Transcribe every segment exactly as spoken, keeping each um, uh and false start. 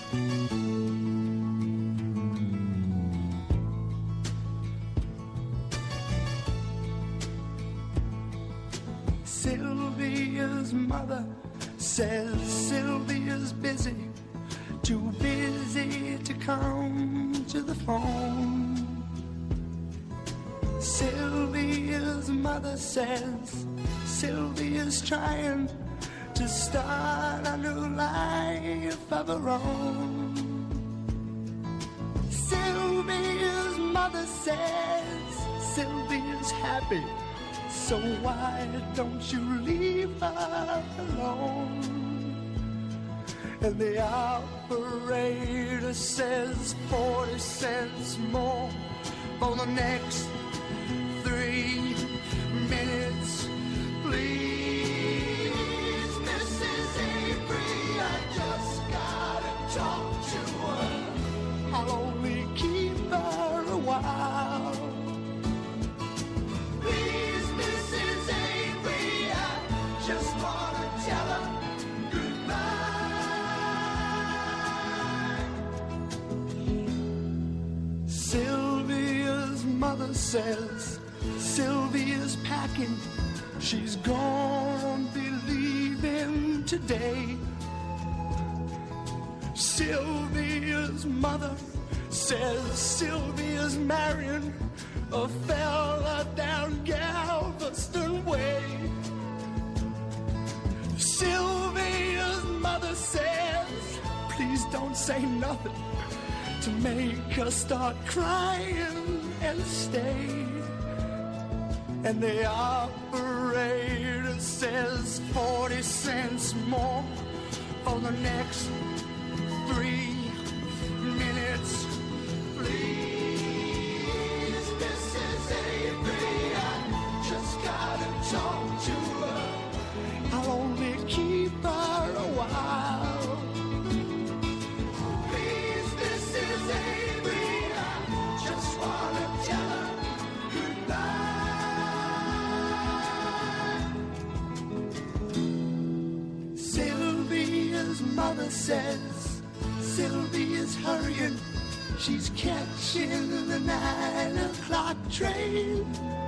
Sylvia's mother says Sylvia's busy, too busy to come to the phone. Sylvia's mother says Sylvia's trying to start a new life of her own. Sylvia's mother says Sylvia's happy, so why don't you leave her alone? And the operator says forty cents more for the next three minutes, please. Missus Avery, I just gotta talk to her. I'll only keep her a while. Please, Missus Avery, I just wanna tell her goodbye. Sylvia's mother says Sylvia's packing, she's gonna be leaving today. Sylvia's mother says Sylvia's marrying a fella down Galveston Way. Sylvia's mother says, please don't say nothing to make her start crying and stay. And the operator says forty cents more for the next three minutes, please. Missus Avery, I just gotta talk to her. I'll only keep her a while. Please, Missus Avery, I just wanna tell her goodbye. Sylvia's mother says Sylvia's hurrying, she's catching the nine o'clock train.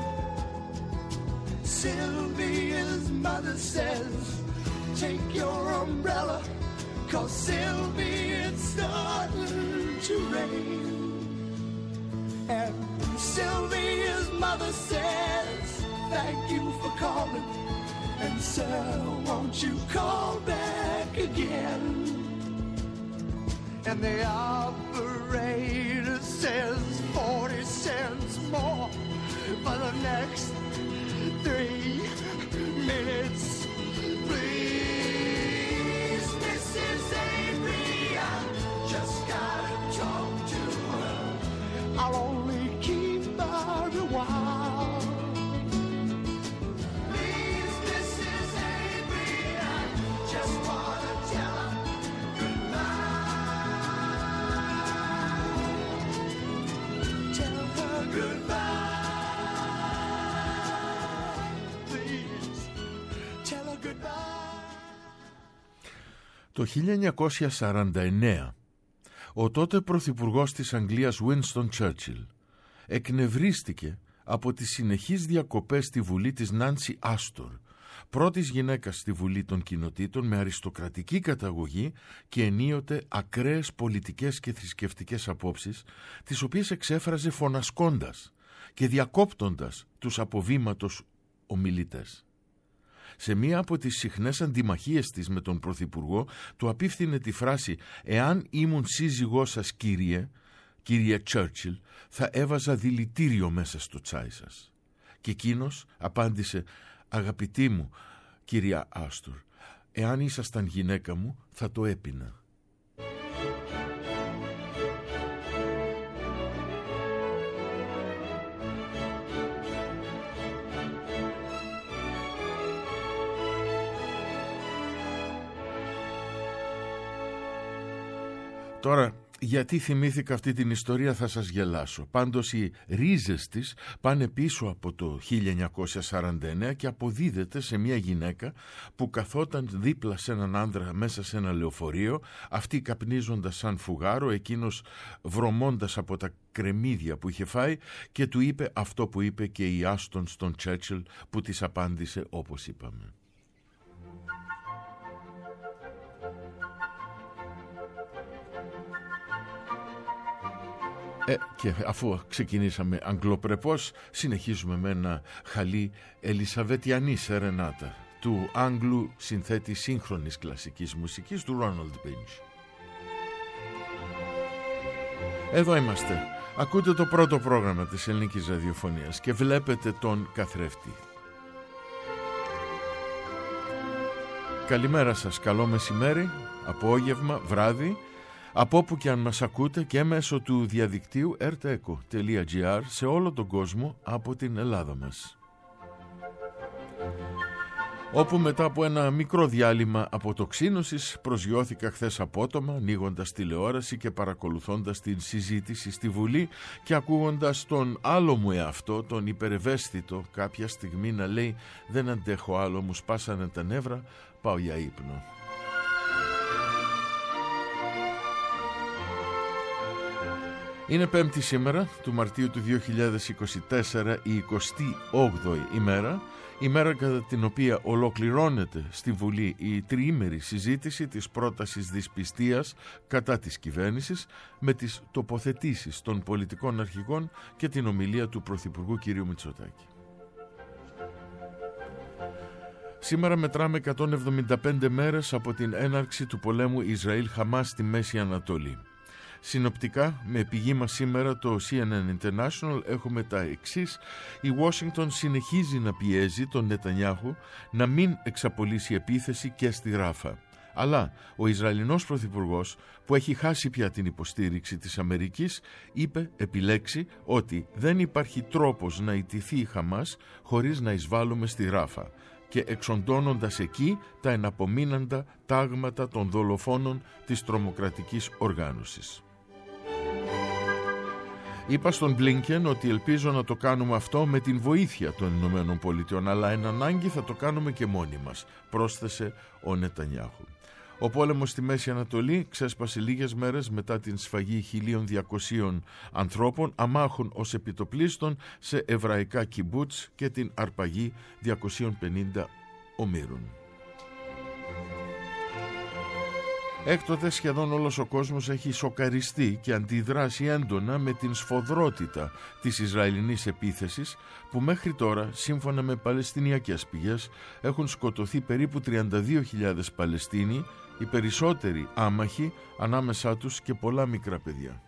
Sylvia's mother says, take your umbrella, 'cause Sylvia, it's starting to rain. And Sylvia's mother says, thank you for calling, and sir, won't you call back again? And the operator says forty cents more for the next three minutes, please. Missus Avery, I just gotta talk to her. I'll only keep her a while. Please, Missus Avery, I just wanna tell her Το χίλια εννιακόσια σαράντα εννέα, ο τότε πρωθυπουργός της Αγγλίας Winston Churchill εκνευρίστηκε από τις συνεχείς διακοπές στη Βουλή της Νάνσι Άστορ, πρώτης γυναίκας στη Βουλή των Κοινοτήτων με αριστοκρατική καταγωγή και ενίοτε ακραίες πολιτικές και θρησκευτικές απόψεις, τις οποίες εξέφραζε φωνασκώντας και διακόπτοντας τους αποβήματος ομιλητές. Σε μία από τις συχνές αντιμαχίες της με τον Πρωθυπουργό του απίφθινε τη φράση «Εάν ήμουν σύζυγός σας, κύριε, κύριε Churchill, θα έβαζα δηλητήριο μέσα στο τσάι σας». Και εκείνος απάντησε «Αγαπητή μου, κυρία Άστορ, εάν ήσασταν γυναίκα μου, θα το έπινα». Τώρα Γιατί θυμήθηκα αυτή την ιστορία θα σας γελάσω. Πάντως οι ρίζες της πάνε πίσω από το χίλια εννιακόσια σαράντα εννέα και αποδίδεται σε μια γυναίκα που καθόταν δίπλα σε έναν άνδρα μέσα σε ένα λεωφορείο, αυτή καπνίζοντας σαν φουγάρο, εκείνος βρωμώντας από τα κρεμμύδια που είχε φάει, και του είπε αυτό που είπε και η Άστον στον Τσέρτσιλ, που της απάντησε όπως είπαμε. Ε, και αφού ξεκινήσαμε αγγλοπρεπώς, συνεχίζουμε με ένα χαλί ελισαβετιανή σερενάτα του Άγγλου συνθέτη σύγχρονης κλασικής μουσικής, του Ρόναλντ Πίντζ. Εδώ είμαστε. Ακούτε το πρώτο πρόγραμμα της ελληνικής ραδιοφωνίας και βλέπετε τον καθρέφτη. Καλημέρα σας, καλό μεσημέρι, απόγευμα, βράδυ, από όπου και αν μας ακούτε, και μέσω του διαδικτύου ερ τι εκο τελεία τζι άρ σε όλο τον κόσμο από την Ελλάδα μας. Όπου μετά από ένα μικρό διάλειμμα αποτοξίνωσης προσγειώθηκα χθες απότομα, ανοίγοντας τηλεόραση και παρακολουθώντας την συζήτηση στη Βουλή και ακούγοντας τον άλλο μου εαυτό, τον υπερευαίσθητο, κάποια στιγμή να λέει «Δεν αντέχω άλλο, μου σπάσανε τα νεύρα, πάω για ύπνο». Είναι Πέμπτη σήμερα, του Μαρτίου του δύο χιλιάδες είκοσι τέσσερα, η εικοστή όγδοη ημέρα, ημέρα κατά την οποία ολοκληρώνεται στη Βουλή η τριήμερη συζήτηση της πρότασης δυσπιστίας κατά της κυβέρνησης, με τις τοποθετήσεις των πολιτικών αρχηγών και την ομιλία του Πρωθυπουργού κ. Μητσοτάκη. Σήμερα μετράμε εκατόν εβδομήντα πέντε μέρες από την έναρξη του πολέμου Ισραήλ-Χαμάς στη Μέση Ανατολή. Συνοπτικά, με πηγή μας σήμερα το σι εν εν International, έχουμε τα εξής. Η Ουάσιγκτον συνεχίζει να πιέζει τον Νετανιάχου να μην εξαπολύσει επίθεση και στη Ράφα. Αλλά ο Ισραηλινός Πρωθυπουργός, που έχει χάσει πια την υποστήριξη της Αμερικής, είπε επιλέξει ότι δεν υπάρχει τρόπος να ιτηθεί η Χαμάς χωρίς να εισβάλλουμε στη Ράφα, και εξοντώνοντας εκεί τα εναπομείναντα τάγματα των δολοφόνων της τρομοκρατικής οργάνωσης. Είπα στον Μπλίνκεν ότι ελπίζω να το κάνουμε αυτό με την βοήθεια των Ηνωμένων Πολιτειών, αλλά εν ανάγκη θα το κάνουμε και μόνοι μας, πρόσθεσε ο Νετανιάχου. Ο πόλεμος στη Μέση Ανατολή ξέσπασε λίγες μέρες μετά την σφαγή χίλια διακοσίων ανθρώπων αμάχων ως επιτοπλίστων σε εβραϊκά κιμπούτς και την αρπαγή διακοσίων πενήντα ομήρων. Έκτοτε σχεδόν όλος ο κόσμος έχει σοκαριστεί και αντιδράσει έντονα με την σφοδρότητα της Ισραηλινής επίθεσης, που μέχρι τώρα, σύμφωνα με παλαιστινιακές πηγές, έχουν σκοτωθεί περίπου τριάντα δύο χιλιάδες Παλαιστίνοι, οι περισσότεροι άμαχοι, ανάμεσά τους και πολλά μικρά παιδιά.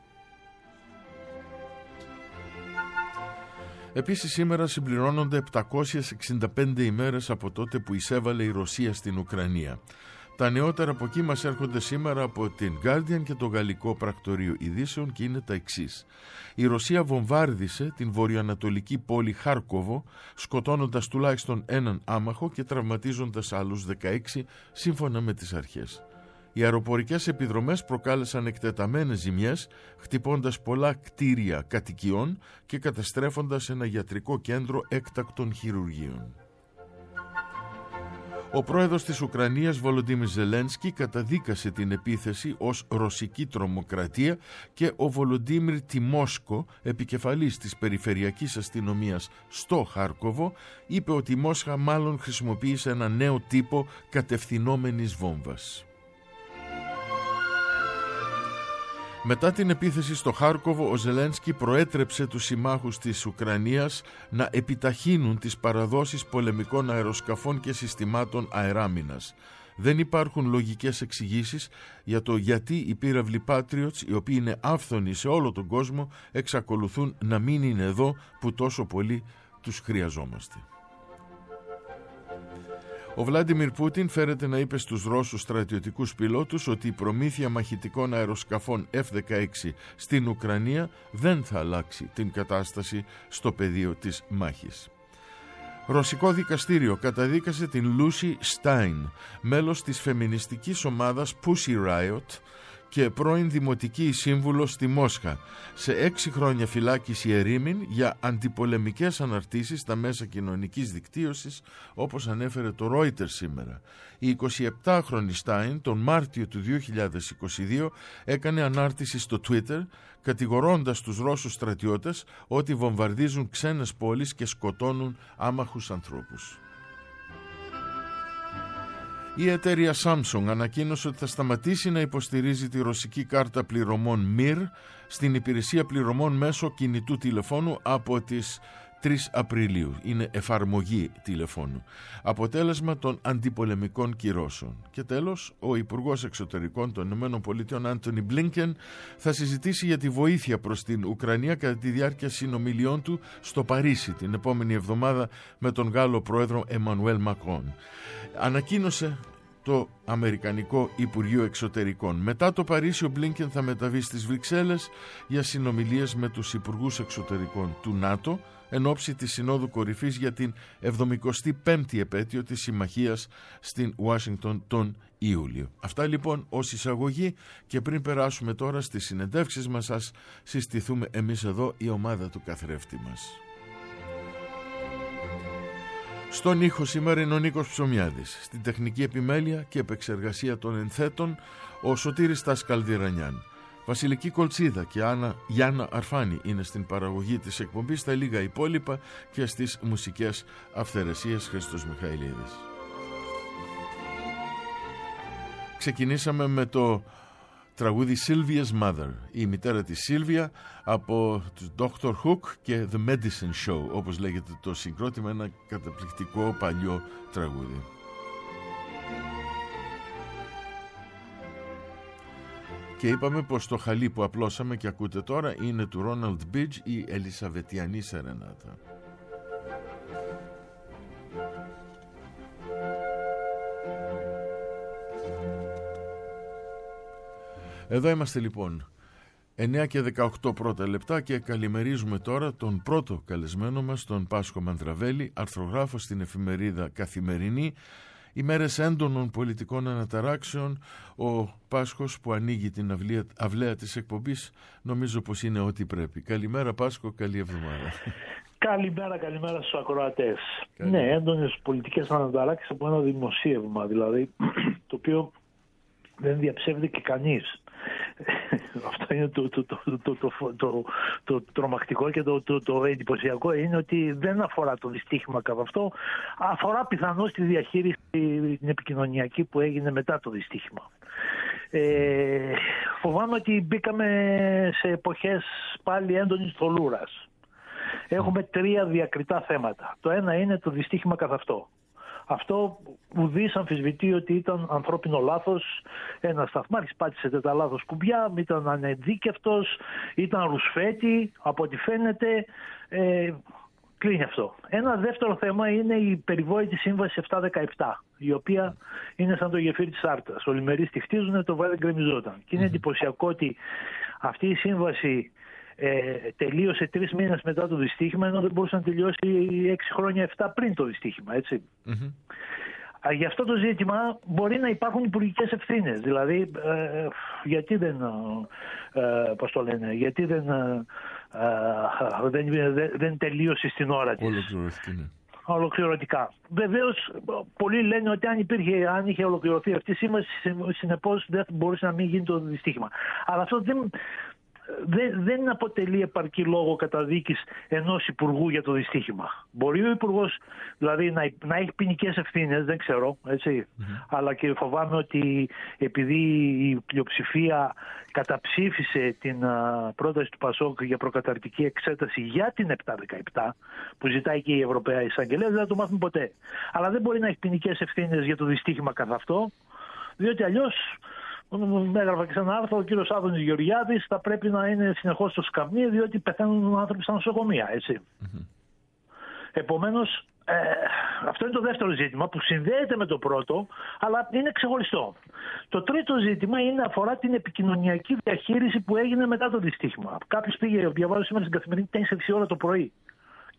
Επίσης σήμερα συμπληρώνονται επτακόσιες εξήντα πέντε ημέρες από τότε που εισέβαλε η Ρωσία στην Ουκρανία. Τα νεότερα από εκεί μας έρχονται σήμερα από την Guardian και το γαλλικό πρακτορείο ειδήσεων και είναι τα εξής. Η Ρωσία βομβάρδισε την βορειοανατολική πόλη Χάρκοβο, σκοτώνοντας τουλάχιστον έναν άμαχο και τραυματίζοντας άλλους δεκαέξι, σύμφωνα με τις αρχές. Οι αεροπορικές επιδρομές προκάλεσαν εκτεταμένες ζημιές, χτυπώντας πολλά κτίρια κατοικιών και καταστρέφοντας ένα γιατρικό κέντρο έκτακτων χειρουργείων. Ο πρόεδρος της Ουκρανίας, Βολοντίμιρ Ζελένσκι, καταδίκασε την επίθεση ως ρωσική τρομοκρατία και ο Βολοντίμιρ Τιμόσκο, επικεφαλής της περιφερειακής αστυνομίας στο Χάρκοβο, είπε ότι η Μόσχα μάλλον χρησιμοποίησε ένα νέο τύπο κατευθυνόμενης βόμβας. Μετά την επίθεση στο Χάρκοβο, ο Ζελένσκι προέτρεψε τους συμμάχους της Ουκρανίας να επιταχύνουν τις παραδόσεις πολεμικών αεροσκαφών και συστημάτων αεράμινας. Δεν υπάρχουν λογικές εξηγήσεις για το γιατί οι πύραυλοι Patriots, οι οποίοι είναι άφθονοι σε όλο τον κόσμο, εξακολουθούν να μην είναι εδώ που τόσο πολύ τους χρειαζόμαστε. Ο Βλάντιμιρ Πούτιν φέρεται να είπε στους Ρώσους στρατιωτικούς πιλότους ότι η προμήθεια μαχητικών αεροσκαφών εφ δεκαέξι στην Ουκρανία δεν θα αλλάξει την κατάσταση στο πεδίο της μάχης. Ρωσικό δικαστήριο καταδίκασε την Λούσι Στάιν, μέλος της φεμινιστικής ομάδας Pussy Riot και πρώην δημοτική σύμβουλος στη Μόσχα, σε έξι χρόνια φυλάκιση ερήμην για αντιπολεμικές αναρτήσεις στα μέσα κοινωνικής δικτύωσης, όπως ανέφερε το Reuters σήμερα. Η εικοσιεπτάχρονη Στάιν τον Μάρτιο του δύο χιλιάδες είκοσι δύο έκανε ανάρτηση στο Twitter κατηγορώντας τους Ρώσους στρατιώτες ότι βομβαρδίζουν ξένες πόλεις και σκοτώνουν άμαχους ανθρώπους. Η εταιρεία Samsung ανακοίνωσε ότι θα σταματήσει να υποστηρίζει τη ρωσική κάρτα πληρωμών μιρ στην υπηρεσία πληρωμών μέσω κινητού τηλεφώνου από τις τρεις Απριλίου. Είναι εφαρμογή τηλεφώνου. Αποτέλεσμα των αντιπολεμικών κυρώσεων. Και τέλος, ο Υπουργός Εξωτερικών των ΗΠΑ Άντονι Μπλίνκεν θα συζητήσει για τη βοήθεια προς την Ουκρανία κατά τη διάρκεια συνομιλιών του στο Παρίσι την επόμενη εβδομάδα με τον Γάλλο πρόεδρο Εμμανουέλ Μακρόν. Ανακοίνωσε το Αμερικανικό Υπουργείο Εξωτερικών. Μετά το Παρίσι, ο Μπλίνκεν θα μεταβεί στις Βρυξέλλες για συνομιλίες με τους Υπουργούς Εξωτερικών του ΝΑΤΟ εν ώψη της Συνόδου Κορυφής για την εβδομηκοστή πέμπτη επέτειο της Συμμαχίας στην Ουάσιγκτον τον Ιούλιο. Αυτά λοιπόν ως εισαγωγή, και πριν περάσουμε τώρα στις συνεντεύξεις μας, ας συστηθούμε εμείς εδώ, η ομάδα του καθρέφτη μας. Στον ήχο σήμερα είναι ο Νίκος Ψωμιάδης. Στην τεχνική επιμέλεια και επεξεργασία των ενθέτων ο Σωτήρης Τασκαλδιρανιάν. Βασιλική Κολτσίδα και Άννα, Γιάννα Αρφάνη είναι στην παραγωγή της εκπομπής, στα λίγα υπόλοιπα και στις μουσικές αυθαιρεσίες Χριστός Μιχαηλίδης. Ξεκινήσαμε με το τραγούδι Sylvia's Mother, η μητέρα της Σίλβια, από τους Doctor Hook και The Medicine Show, όπως λέγεται το συγκρότημα, ένα καταπληκτικό παλιό τραγούδι. Και είπαμε πως το χαλί που απλώσαμε και ακούτε τώρα είναι του Ronald Bidge, η Ελισαβετιανή Σερενάτα. Εδώ είμαστε λοιπόν εννιά και δεκαοκτώ πρώτα λεπτά και καλημερίζουμε τώρα τον πρώτο καλεσμένο μας, τον Πάσχο Μαντραβέλη, αρθρογράφο στην εφημερίδα Καθημερινή. Ημέρες έντονων πολιτικών αναταράξεων, ο Πάσχος που ανοίγει την αυλαία, αυλαία της εκπομπής, νομίζω πως είναι ό,τι πρέπει. Καλημέρα Πάσχο, καλή εβδομάδα. Καλημέρα, καλημέρα στους ακροατές. Ναι, έντονες πολιτικές αναταράξεις από ένα δημοσίευμα, δηλαδή, το οποίο δεν διαψεύδει και κανείς. Αυτό είναι το, το, το, το, το, το, το τρομακτικό και το, το, το εντυπωσιακό, είναι ότι δεν αφορά το δυστύχημα καθ' αυτό, αφορά πιθανώς τη διαχείριση την επικοινωνιακή που έγινε μετά το δυστύχημα. Ε, φοβάμαι ότι μπήκαμε σε εποχές πάλι έντονης θολούρας. Έχουμε τρία διακριτά θέματα. Το ένα είναι το δυστύχημα καθ' αυτό. Αυτό ουδής αμφισβητεί ότι ήταν ανθρώπινο λάθος. Ένας σταθμάρχης πάτησε τα λάθος κουμπιά, ήταν ανεδίκευτος, ήταν ρουσφέτη, από ό,τι φαίνεται. Ε, κλείνει αυτό. Ένα δεύτερο θέμα είναι η περιβόητη σύμβαση επτακόσια δεκαεπτά, η οποία είναι σαν το γεφύρι της Άρτας. Όλοι μερείς τη χτίζουν, το βάρη γκρεμιζόταν. Και είναι εντυπωσιακό ότι αυτή η σύμβαση Ε, τελείωσε τρεις μήνες μετά το δυστύχημα, ενώ δεν μπορούσε να τελειώσει έξι χρόνια, επτά πριν το δυστύχημα, έτσι. Mm-hmm. Για αυτό το ζήτημα μπορεί να υπάρχουν υπουργικές ευθύνες. Δηλαδή, ε, γιατί δεν, ε, πώς το λένε, γιατί δεν, ε, ε, δεν, δεν, δεν τελείωσε στην ώρα της. Ολοκληρωθεί. Ολοκληρωτικά. Βεβαίως, πολλοί λένε ότι αν, υπήρχε, αν είχε ολοκληρωθεί αυτή η σύμβαση, συνεπώς δεν μπορούσε να μην γίνει το δυστύχημα. Αλλά αυτό δεν... Δεν, δεν αποτελεί επαρκή λόγο καταδίκης ενός υπουργού για το δυστύχημα. Μπορεί ο υπουργός δηλαδή να, να έχει ποινικές ευθύνες, δεν ξέρω, έτσι. Mm-hmm. Αλλά και φοβάμαι ότι επειδή η πλειοψηφία καταψήφισε την α, πρόταση του Πασόκ για προκαταρκτική εξέταση για την επτακόσια δεκαεπτά που ζητάει και η Ευρωπαία Εισαγγελέα, δεν θα το μάθουμε ποτέ. Αλλά δεν μπορεί να έχει ποινικές ευθύνες για το δυστύχημα καθ' αυτό, διότι αλλιώς, έγραφα και σε ένα άρθρο, ο κύριος Άδωνης Γεωργιάδης θα πρέπει να είναι συνεχώς στο σκαμνί, διότι πεθαίνουν άνθρωποι στα νοσοκομεία, έτσι. Mm-hmm. Επομένως, ε, αυτό είναι το δεύτερο ζήτημα που συνδέεται με το πρώτο, αλλά είναι ξεχωριστό. Το τρίτο ζήτημα είναι, αφορά την επικοινωνιακή διαχείριση που έγινε μετά το δυστύχημα. Κάποιος πήγε, διαβάζω σήμερα στην Καθημερινή, τέσσερις ώρα το πρωί.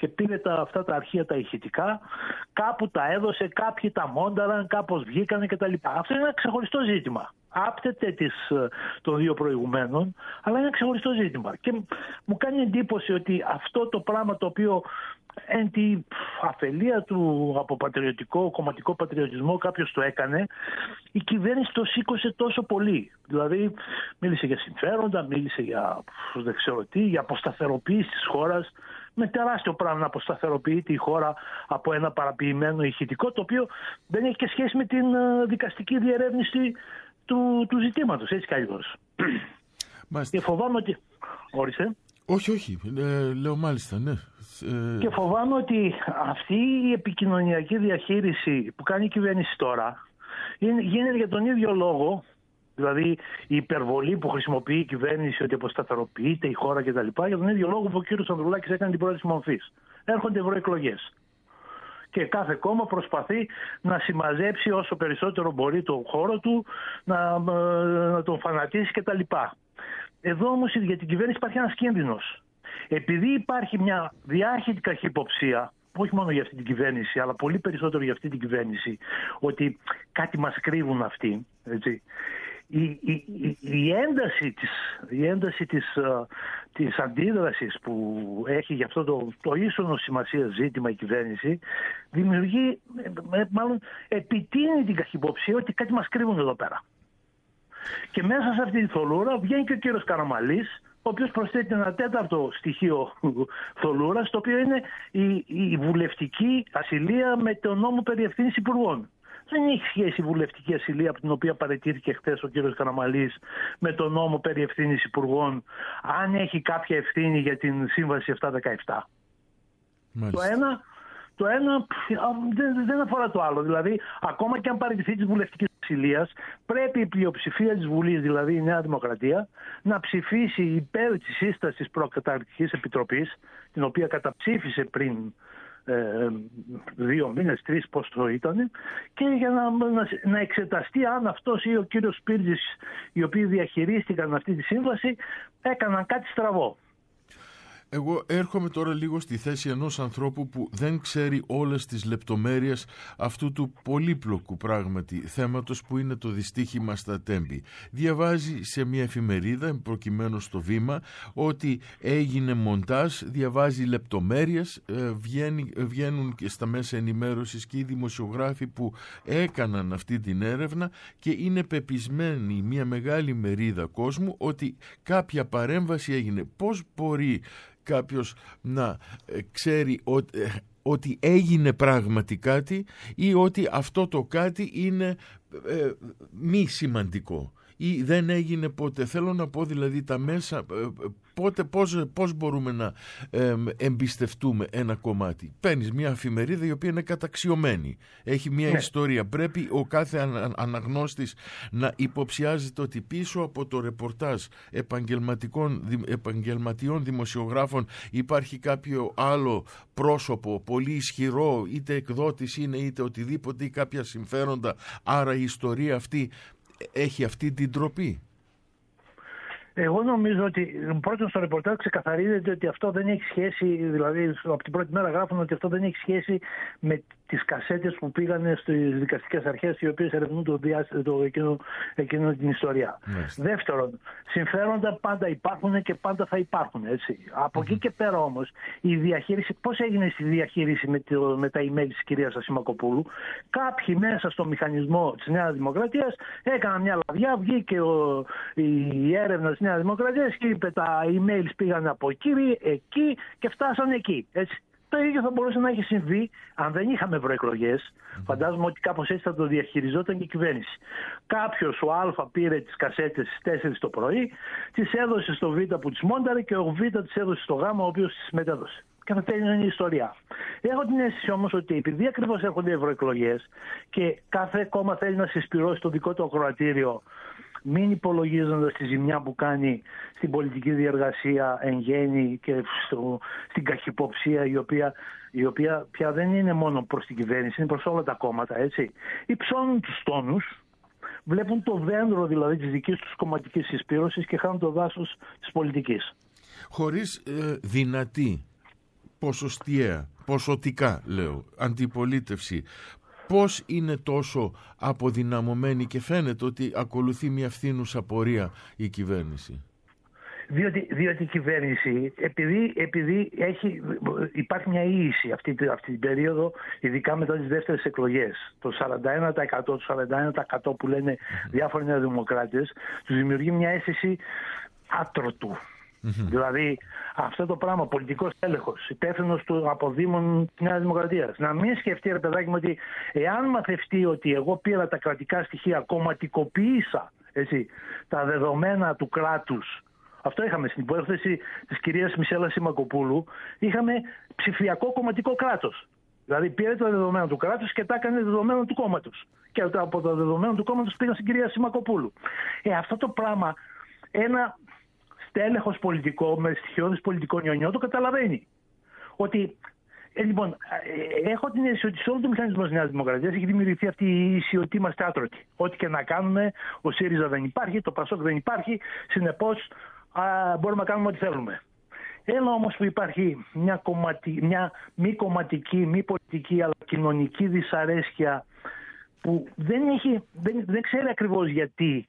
και πήρε τα, αυτά τα αρχεία τα ηχητικά, κάπου τα έδωσε, κάποιοι τα μόνταραν, κάπως βγήκανε κτλ. Αυτό είναι ένα ξεχωριστό ζήτημα. Άπτεται της, των δύο προηγουμένων, αλλά είναι ένα ξεχωριστό ζήτημα. Και μου κάνει εντύπωση ότι αυτό το πράγμα το οποίο εν τη αφελία του από πατριωτικό, κομματικό πατριωτισμό κάποιος το έκανε, η κυβέρνηση το σήκωσε τόσο πολύ. Δηλαδή μίλησε για συμφέροντα, μίλησε για δεν ξέρω τι, για αποσταθεροποίηση της χώρας, με τεράστιο πράγμα να αποσταθεροποιείται η χώρα από ένα παραποιημένο ηχητικό, το οποίο δεν έχει και σχέση με την δικαστική διερεύνηση του, του ζητήματος, έτσι κι αλλιώς. Και φοβάμαι ότι... Όρισε. Όχι, όχι. Ε, λέω μάλιστα, ναι. Ε... Και φοβάμαι ότι αυτή η επικοινωνιακή διαχείριση που κάνει η κυβέρνηση τώρα είναι, γίνεται για τον ίδιο λόγο, δηλαδή η υπερβολή που χρησιμοποιεί η κυβέρνηση ότι αποσταθεροποιείται η χώρα κτλ. Για τον ίδιο λόγο που ο κ. Ανδρουλάκης έκανε την πρόταση μορφής. Έρχονται ευρωεκλογές. Και κάθε κόμμα προσπαθεί να συμμαζέψει όσο περισσότερο μπορεί τον χώρο του, να, να τον φανατίσει κτλ. Εδώ όμως για την κυβέρνηση υπάρχει ένας κίνδυνος. Επειδή υπάρχει μια διάχυτη καχυποψία, όχι μόνο για αυτή την κυβέρνηση, αλλά πολύ περισσότερο για αυτή την κυβέρνηση, ότι κάτι μας κρύβουν αυτοί, έτσι. Η, η, η, η ένταση, της, η ένταση της, uh, της αντίδρασης που έχει για αυτό το, το ίσονο σημασία ζήτημα η κυβέρνηση δημιουργεί, μάλλον επιτείνει την καχυποψία ότι κάτι μας κρύβουν εδώ πέρα. Και μέσα σε αυτή τη θολούρα βγαίνει και ο κύριος Καραμανλής, ο οποίος προσθέτει ένα τέταρτο στοιχείο θολούρας, το οποίο είναι η, η βουλευτική ασυλία με τον νόμο περί ευθύνης υπουργών. Δεν έχει σχέση η βουλευτική ασυλία από την οποία παραιτήθηκε χθες ο κύριος Καραμανλής με τον νόμο περί ευθύνης υπουργών, αν έχει κάποια ευθύνη για την σύμβαση επτακόσια δεκαεπτά. Το ένα, το ένα δεν, δεν αφορά το άλλο. Δηλαδή, ακόμα και αν παραιτηθεί της βουλευτικής ασυλίας, πρέπει η πλειοψηφία της Βουλής, δηλαδή η Νέα Δημοκρατία, να ψηφίσει υπέρ της σύστασης προκαταρκτικής επιτροπής, την οποία καταψήφισε πριν Ε, δύο μήνες, τρεις πώς το ήταν, και για να, να, να εξεταστεί αν αυτός ή ο κύριος Σπίρτζης, οι οποίοι διαχειρίστηκαν αυτή τη σύμβαση, έκαναν κάτι στραβό. Εγώ έρχομαι τώρα λίγο στη θέση ενός ανθρώπου που δεν ξέρει όλες τις λεπτομέρειες αυτού του πολύπλοκου πράγματι θέματος που είναι το δυστύχημα στα Τέμπη. Διαβάζει σε μια εφημερίδα, προκειμένου στο Βήμα, ότι έγινε μοντάζ, διαβάζει λεπτομέρειες, βγαίνει, βγαίνουν και στα μέσα ενημέρωσης και οι δημοσιογράφοι που έκαναν αυτή την έρευνα και είναι πεπισμένοι μια μεγάλη μερίδα κόσμου ότι κάποια παρέμβαση έγινε. Πώς μπορεί κάποιος να ε, ξέρει ότι, ε, ότι έγινε πράγματι κάτι ή ότι αυτό το κάτι είναι ε, μη σημαντικό ή δεν έγινε ποτέ? Θέλω να πω δηλαδή τα μέσα, ε, πότε, πώς, πώς μπορούμε να ε, εμπιστευτούμε ένα κομμάτι? Παίρνεις μια εφημερίδα η οποία είναι καταξιωμένη, έχει μια ναι. ιστορία. Πρέπει ο κάθε ανα, αναγνώστης να υποψιάζεται ότι πίσω από το ρεπορτάζ επαγγελματικών, επαγγελματιών δημοσιογράφων υπάρχει κάποιο άλλο πρόσωπο πολύ ισχυρό, είτε εκδότης είναι είτε οτιδήποτε, ή κάποια συμφέροντα, άρα η ιστορία αυτή έχει αυτή την τροπή. Εγώ νομίζω ότι πρώτον στο ρεπορτάζ ξεκαθαρίζεται ότι αυτό δεν έχει σχέση, δηλαδή από την πρώτη μέρα γράφουν ότι αυτό δεν έχει σχέση με τις κασέτες που πήγανε στις δικαστικές αρχές, οι οποίες ερευνούν το το, εκείνο, εκείνο την ιστορία. Μάλιστα. Δεύτερον, συμφέροντα πάντα υπάρχουν και πάντα θα υπάρχουν, έτσι. Από mm-hmm. εκεί και πέρα όμως η διαχείριση, πώς έγινε στη διαχείριση με, το, με τα email της κυρίας Ασημακοπούλου? Κάποιοι μέσα στο μηχανισμό της Νέας Δημοκρατίας έκαναν μια λαδιά, βγήκε ο, η έρευνα της Νέας Δημοκρατίας και είπε τα emails πήγαν από εκεί, εκεί και φτάσαν εκεί, έτσι. Το ίδιο θα μπορούσε να έχει συμβεί αν δεν είχαμε ευρωεκλογές. Mm-hmm. Φαντάζομαι ότι κάπως έτσι θα το διαχειριζόταν και η κυβέρνηση. Κάποιος, ο Α, πήρε τις κασέτες στις τέσσερις το πρωί, τις έδωσε στο Β που τις μόνταρε και ο Β τις έδωσε στο Γ, ο οποίος τις μετέδωσε. Και αυτή είναι η ιστορία. Έχω την αίσθηση όμως ότι επειδή ακριβώς έρχονται ευρωεκλογές και κάθε κόμμα θέλει να συσπυρώσει το δικό του ακροατήριο, μην υπολογίζοντας τη ζημιά που κάνει στην πολιτική διεργασία εν γέννη και στο, στην καχυποψία, η οποία, η οποία πια δεν είναι μόνο προς την κυβέρνηση, είναι προς όλα τα κόμματα, έτσι. Υψώνουν τους τόνους, βλέπουν το δέντρο δηλαδή της δικής τους κομματικής συσπήρωσης και χάνουν το δάσος της πολιτικής. Χωρίς ε, δυνατή ποσοστιαία, ποσοτικά λέω, αντιπολίτευση, πώς είναι τόσο αποδυναμωμένη και φαίνεται ότι ακολουθεί μια φθήνουσα πορεία η κυβέρνηση? Διότι, διότι η κυβέρνηση, επειδή, επειδή έχει, υπάρχει μια ίηση αυτή, αυτή την περίοδο, ειδικά μετά τις δεύτερες εκλογές, το σαράντα ένα τοις εκατό, το σαράντα ένα τοις εκατό που λένε διάφοροι νεοδημοκράτες, τους δημιουργεί μια αίσθηση άτρωτου. Mm-hmm. Δηλαδή αυτό το πράγμα, πολιτικός έλεγχος, υπεύθυνος του αποδήμων της Νέας Δημοκρατίας, να μην σκεφτεί, ρε παιδάκι μου, ότι εάν μαθευτεί ότι εγώ πήρα τα κρατικά στοιχεία, κομματικοποίησα έτσι, τα δεδομένα του κράτους. Αυτό είχαμε στην υπόθεση της κυρίας Μισέλα Σιμακοπούλου. Είχαμε ψηφιακό κομματικό κράτος. Δηλαδή πήρε τα δεδομένα του κράτους και τα έκανε δεδομένα του κόμματος. Και από τα δεδομένα του κόμματος πήγαν στην κυρία Σιμακοπούλου. Ε, αυτό το πράγμα, ένα στέλεχος πολιτικό με στοιχειώδης πολιτικό νιονιό το καταλαβαίνει. Ότι, ε, λοιπόν, ε, έχω την αίσθηση ότι σε όλο το μηχανισμό της Νέας Δημοκρατίας έχει δημιουργηθεί αυτή η αίσθηση ότι είμαστε άτρωτοι. Ό,τι και να κάνουμε, ο ΣΥΡΙΖΑ δεν υπάρχει, το ΠΑΣΟΚ δεν υπάρχει, συνεπώς α, μπορούμε να κάνουμε ό,τι θέλουμε. Ένα όμως που υπάρχει μια, κομματι, μια μη κομματική, μη πολιτική, αλλά κοινωνική δυσαρέσκεια που δεν, έχει, δεν, δεν ξέρει ακριβώς γιατί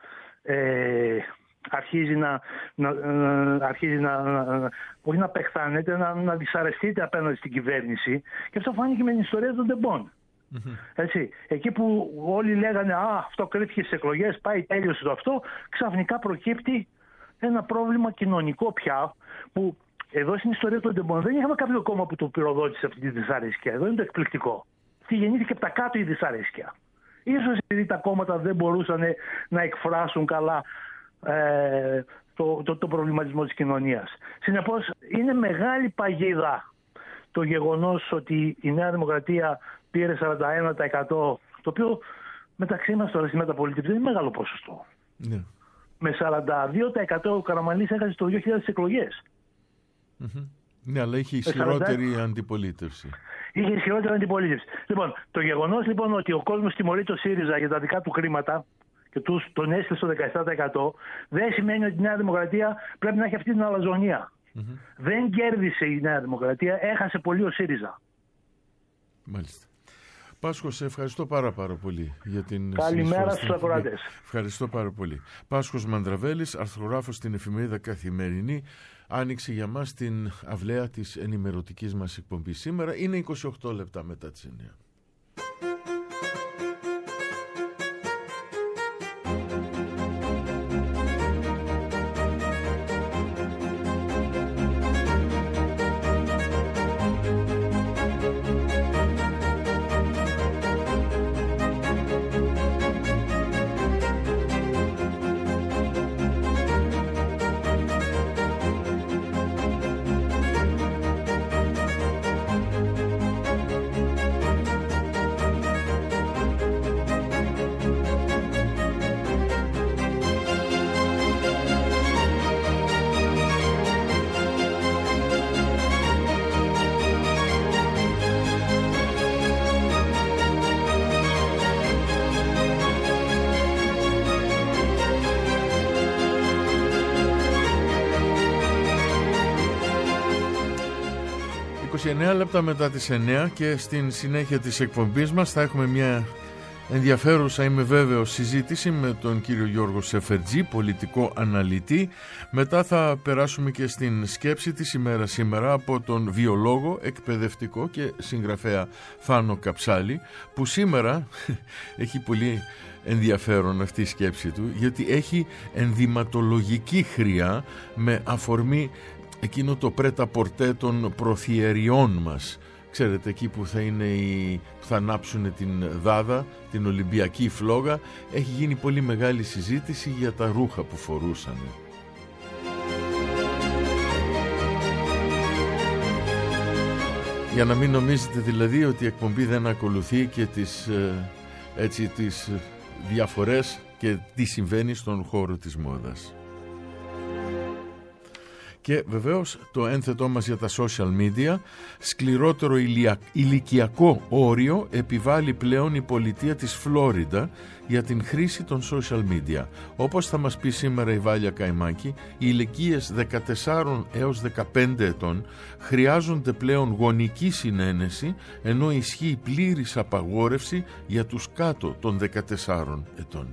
ε, αρχίζει να, να, να, αρχίζει να, να, όχι να πεχθάνεται, να, να δυσαρεστείται απέναντι στην κυβέρνηση. Και αυτό φάνηκε με την ιστορία των τεμπών. Mm-hmm. Έτσι, εκεί που όλοι λέγανε «Α, αυτό κρίθηκε στις εκλογές, πάει, τέλειωσε το αυτό», ξαφνικά προκύπτει ένα πρόβλημα κοινωνικό πια, που εδώ στην ιστορία των τεμπών δεν είχαμε κάποιο κόμμα που το πυροδότησε αυτή τη δυσαρέσκεια. Εδώ είναι το εκπληκτικό. Τι γεννήθηκε από τα κάτω η δυσαρέσκεια. Ίσως επειδή τα κόμματα δεν μπορούσαν να εκφράσουν καλά ε, το, το, το προβληματισμό της κοινωνίας. Συνεπώς είναι μεγάλη παγίδα το γεγονός ότι η Νέα Δημοκρατία πήρε σαράντα ένα τοις εκατό, το οποίο μεταξύ μας τώρα στη μεταπολίτευση είναι μεγάλο ποσοστό. Yeah. Με σαράντα δύο τοις εκατό ο Καραμανλής έχασε το δύο χιλιάδες τις εκλογές. Mm-hmm. Ναι, αλλά είχε ισχυρότερη σαράντα... αντιπολίτευση. Είχε ισχυρότερη αντιπολίτευση. Λοιπόν, το γεγονός λοιπόν ότι ο κόσμος τιμωρεί το ΣΥΡΙΖΑ για τα δικά του χρήματα και τους, τον έστειλε στο δεκαεπτά τοις εκατό, δεν σημαίνει ότι η Νέα Δημοκρατία πρέπει να έχει αυτή την αλαζονία. Mm-hmm. Δεν κέρδισε η Νέα Δημοκρατία, έχασε πολύ ο ΣΥΡΙΖΑ. Μάλιστα. Πάσχο, σε ευχαριστώ πάρα πάρα πολύ για την Καλημέρα στους ακροατές. Ευχαριστώ πάρα πολύ. Πάσχος Μανδραβέλης, αρθρογράφος στην εφημερίδα Καθημερινή, άνοιξε για μας την αυλαία της ενημερωτικής μας εκπομπής. Σήμερα είναι είκοσι οκτώ λεπτά μετά τις εννιά. είκοσι εννέα λεπτά μετά τις εννιά και στην συνέχεια της εκπομπής μας θα έχουμε μια ενδιαφέρουσα, είμαι βέβαιος, συζήτηση με τον κύριο Γιώργο Σεφερτζή, πολιτικό αναλυτή. Μετά θα περάσουμε και στην σκέψη της ημέρα σήμερα από τον βιολόγο, εκπαιδευτικό και συγγραφέα Θάνο Καψάλη, που σήμερα έχει πολύ ενδιαφέρον αυτή η σκέψη του, γιατί έχει ενδυματολογική χρειά με αφορμή εκείνο το πρέτα πορτέ των προθιεριών μας. Ξέρετε, εκεί που θα, είναι οι, που θα ανάψουν την δάδα, την Ολυμπιακή φλόγα. Έχει γίνει πολύ μεγάλη συζήτηση για τα ρούχα που φορούσαν. Για να μην νομίζετε δηλαδή ότι η εκπομπή δεν ακολουθεί και τις, έτσι, τις διαφορές και τι συμβαίνει στον χώρο της μόδας. Και βεβαίως το ένθετό μας για τα social media, σκληρότερο ηλικιακό όριο επιβάλλει πλέον η πολιτεία της Φλόριντα για την χρήση των social media. Όπως θα μας πει σήμερα η Βάλια Καϊμάκη, οι ηλικίες δεκατεσσάρων έως δεκαπέντε ετών χρειάζονται πλέον γονική συνένεση, ενώ ισχύει πλήρης απαγόρευση για τους κάτω των δεκατεσσάρων ετών.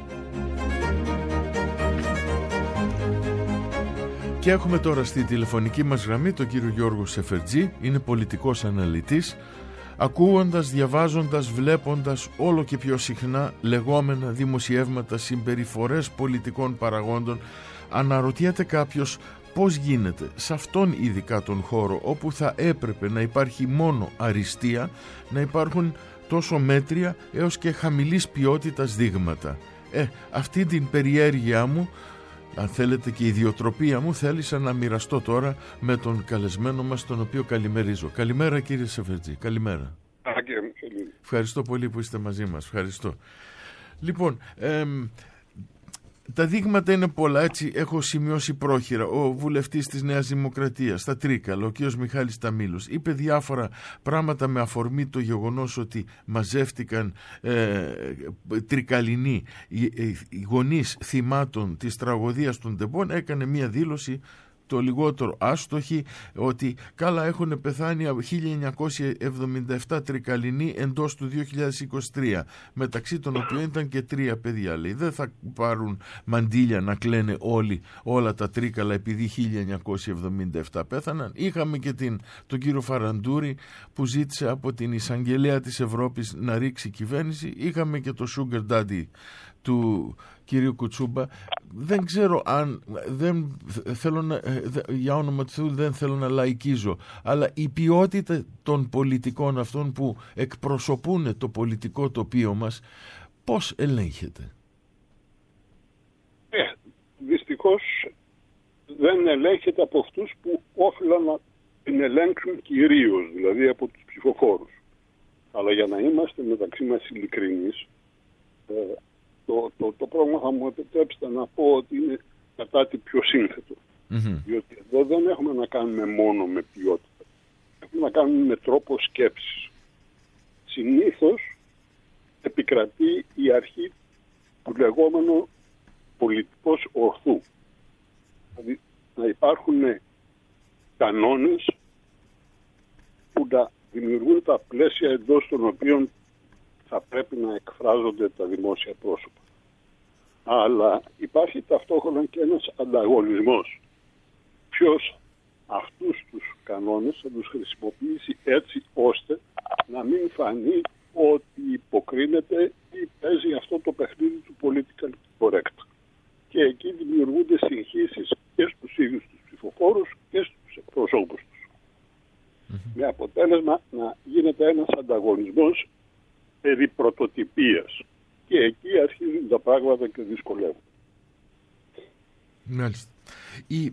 Και έχουμε τώρα στη τηλεφωνική μας γραμμή τον κύριο Γιώργο Σεφερτζή, είναι πολιτικός αναλυτής. Ακούγοντας, διαβάζοντας, βλέποντας όλο και πιο συχνά λεγόμενα δημοσιεύματα, συμπεριφορές πολιτικών παραγόντων, αναρωτιέται κάποιος πώς γίνεται σε αυτόν ειδικά τον χώρο όπου θα έπρεπε να υπάρχει μόνο αριστεία, να υπάρχουν τόσο μέτρια έως και χαμηλής ποιότητας δείγματα. Ε, αυτή την περιέργειά μου, αν θέλετε και η ιδιοτροπία μου, θέλησα να μοιραστώ τώρα με τον καλεσμένο μας, τον οποίο καλημερίζω. Καλημέρα κύριε Σεφερτζή, καλημέρα. Ευχαριστώ πολύ που είστε μαζί μας, ευχαριστώ. Λοιπόν, εμ, τα δείγματα είναι πολλά, έτσι έχω σημειώσει πρόχειρα. Ο βουλευτής της Νέας Δημοκρατίας, στα Τρίκαλα, ο κ. Μιχάλης Ταμίλος, είπε διάφορα πράγματα με αφορμή το γεγονός ότι μαζεύτηκαν ε, τρικαλινοί οι, οι γονείς θυμάτων της τραγωδίας των Τεμπών. Έκανε μία δήλωση το λιγότερο άστοχη, ότι καλά έχουν πεθάνει χίλια εννιακόσια εβδομήντα επτά τρικαλινοί εντός του δύο χιλιάδες είκοσι τρία, μεταξύ των οποίων ήταν και τρία παιδιά. Λέει, δεν θα πάρουν μαντήλια να κλαίνε όλοι όλα τα τρίκαλα επειδή χίλια εννιακόσια εβδομήντα επτά πέθαναν. Είχαμε και την, τον κύριο Φαραντούρη που ζήτησε από την εισαγγελέα της Ευρώπης να ρίξει κυβέρνηση. Είχαμε και το Sugar Daddy του κύριου Κουτσούμπα. Δεν ξέρω αν δεν θέλω να, για όνομα του Θεού δεν θέλω να λαϊκίζω, αλλά η ποιότητα των πολιτικών αυτών που εκπροσωπούν το πολιτικό τοπίο μας, πώς ελέγχεται? Ε, δυστυχώς δεν ελέγχεται από αυτούς που όφυλαν να την ελέγξουν κυρίως, δηλαδή από τους ψηφοφόρους. Αλλά για να είμαστε μεταξύ μας ειλικρινείς, ε, Το, το, το πρόγραμμα θα μου επιτρέψετε να πω ότι είναι κατά τη πιο σύνθετο. Mm-hmm. Διότι εδώ δεν έχουμε να κάνουμε μόνο με ποιότητα. Έχουμε να κάνουμε με τρόπο σκέψης. Συνήθως επικρατεί η αρχή του λεγόμενου πολιτικός ορθού. Δηλαδή να υπάρχουν κανόνες που να δημιουργούν τα πλαίσια εντός των οποίων θα πρέπει να εκφράζονται τα δημόσια πρόσωπα. Αλλά υπάρχει ταυτόχρονα και ένας ανταγωνισμός. Ποιος αυτούς τους κανόνες θα τους χρησιμοποιήσει έτσι ώστε να μην φανεί ότι υποκρίνεται ή παίζει αυτό το παιχνίδι του political correct. Και εκεί δημιουργούνται συγχύσεις και στους ίδιους τους ψηφοφόρους και στους εκπροσώπους τους. Mm-hmm. Με αποτέλεσμα να γίνεται ένας ανταγωνισμός περί πρωτοτυπίας. Και εκεί αρχίζουν τα πράγματα και δυσκολεύουν. Μάλιστα. Η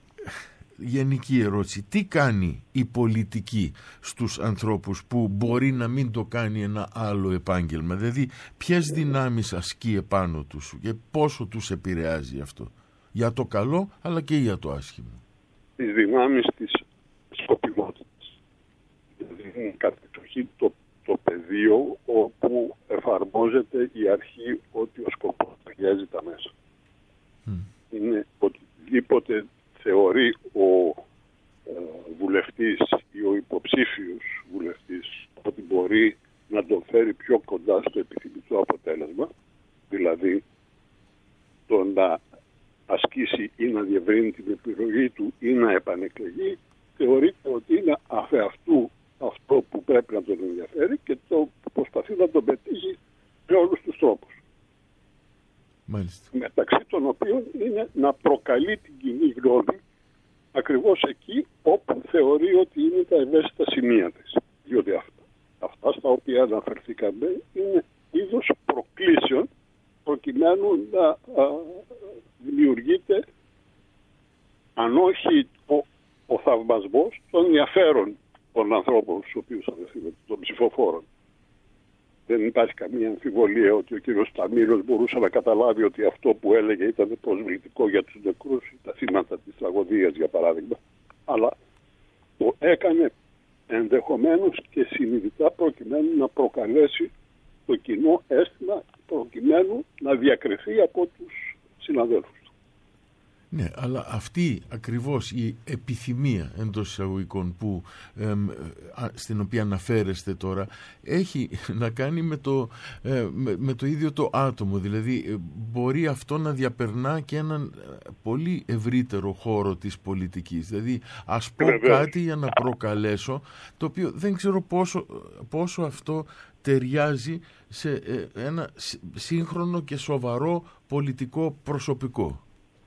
γενική ερώτηση, τι κάνει η πολιτική στους ανθρώπους που μπορεί να μην το κάνει ένα άλλο επάγγελμα? Δηλαδή ποιες δυνάμεις ασκεί επάνω τους και πόσο τους επηρεάζει αυτό? Για το καλό αλλά και για το άσχημο. Τις δυνάμεις της σκοπιμότητας. Δηλαδή κατεξοχήν το το πεδίο όπου εφαρμόζεται η αρχή ότι ο σκοπός ταιριάζει τα μέσα. Mm. Είναι οτιδήποτε θεωρεί ο ε, βουλευτής ή ο υποψήφιος βουλευτής ότι μπορεί να τον φέρει πιο κοντά στο επιθυμητό αποτέλεσμα, δηλαδή το να ασκήσει ή να διευρύνει την επιλογή του ή να επανεκλεγεί, θεωρείται ότι είναι αφεαυτού αυτό που πρέπει να τον ενδιαφέρει και το προσπαθεί να τον πετύχει με όλους τους τρόπους. Μάλιστα. Μεταξύ των οποίων είναι να προκαλεί την κοινή γνώμη ακριβώς εκεί όπου θεωρεί ότι είναι τα ευαίσθητα σημεία της. Διότι αυτά, αυτά στα οποία αναφερθήκαμε είναι είδος προκλήσεων προκειμένου να α, δημιουργείται αν όχι ο, ο θαυμασμός των ενδιαφέρον των ανθρώπων στους οποίους αναφέρονται, των ψηφοφόρων. δεν υπάρχει καμία αμφιβολία ότι ο κύριος Σταμύρος μπορούσε να καταλάβει ότι αυτό που έλεγε ήταν προσβλητικό για τους νεκρούς, τα θύματα της τραγωδίας για παράδειγμα. Αλλά το έκανε ενδεχομένως και συνειδητά προκειμένου να προκαλέσει το κοινό αίσθημα, προκειμένου να διακριθεί από τους συναδέλφους του. Ναι, αλλά αυτή ακριβώς η επιθυμία εντός εισαγωγικών που, εμ, α, στην οποία αναφέρεστε τώρα έχει να κάνει με το, ε, με, με το ίδιο το άτομο. Δηλαδή ε, μπορεί αυτό να διαπερνά και έναν πολύ ευρύτερο χώρο της πολιτικής. Δηλαδή ας πω Βεβαίως. κάτι για να προκαλέσω, το οποίο δεν ξέρω πόσο, πόσο αυτό ταιριάζει σε ε, ένα σύγχρονο και σοβαρό πολιτικό προσωπικό.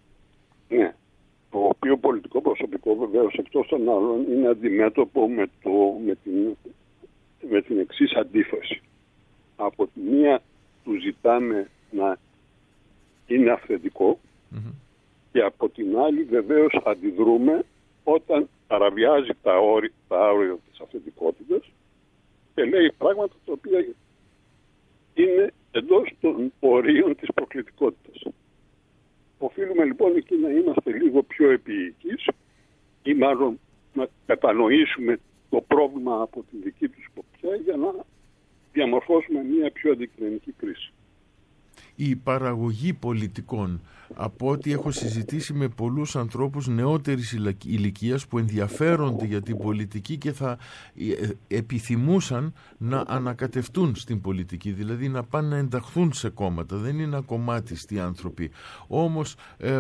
Ναι, το οποίο πολιτικό προσωπικό βεβαίως εκτός των άλλων είναι αντιμέτωπο με, το, με, την, με την εξής αντίφαση. Από τη μία του ζητάμε να είναι αυθεντικό mm-hmm. και από την άλλη βεβαίως αντιδρούμε όταν παραβιάζει τα όρια, τα όρια της αυθεντικότητας και λέει πράγματα τα οποία είναι εντός των ορίων της προκλητικότητας. Οφείλουμε λοιπόν εκεί να είμαστε λίγο πιο επίοικείς ή μάλλον να κατανοήσουμε το πρόβλημα από την δική του σκοπιά για να διαμορφώσουμε μια πιο αντικειμενική κρίση. Η παραγωγή πολιτικών, από ό,τι έχω συζητήσει με πολλούς ανθρώπους νεότερης ηλικίας που ενδιαφέρονται για την πολιτική και θα επιθυμούσαν να ανακατευτούν στην πολιτική, δηλαδή να πάνε να ενταχθούν σε κόμματα, δεν είναι ακομμάτιστοι άνθρωποι. Όμως ε, ε,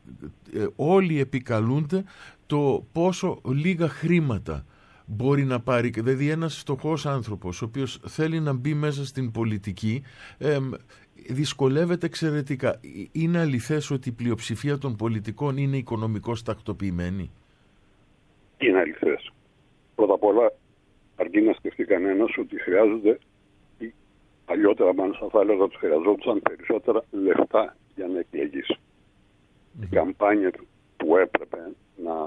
όλοι επικαλούνται το πόσο λίγα χρήματα μπορεί να πάρει, δηλαδή ένας φτωχός άνθρωπος ο οποίος θέλει να μπει μέσα στην πολιτική ε, δυσκολεύεται εξαιρετικά. Είναι αληθές ότι η πλειοψηφία των πολιτικών είναι οικονομικώς τακτοποιημένη? Είναι αληθές. Πρώτα απ' όλα αρκεί να σκεφτεί κανένας ότι χρειάζονται, ή παλιότερα μάλιστα θα έλεγα ότι χρειαζόντουσαν περισσότερα λεφτά για να εκλεγείς. Mm-hmm. Η καμπάνια που έπρεπε να α,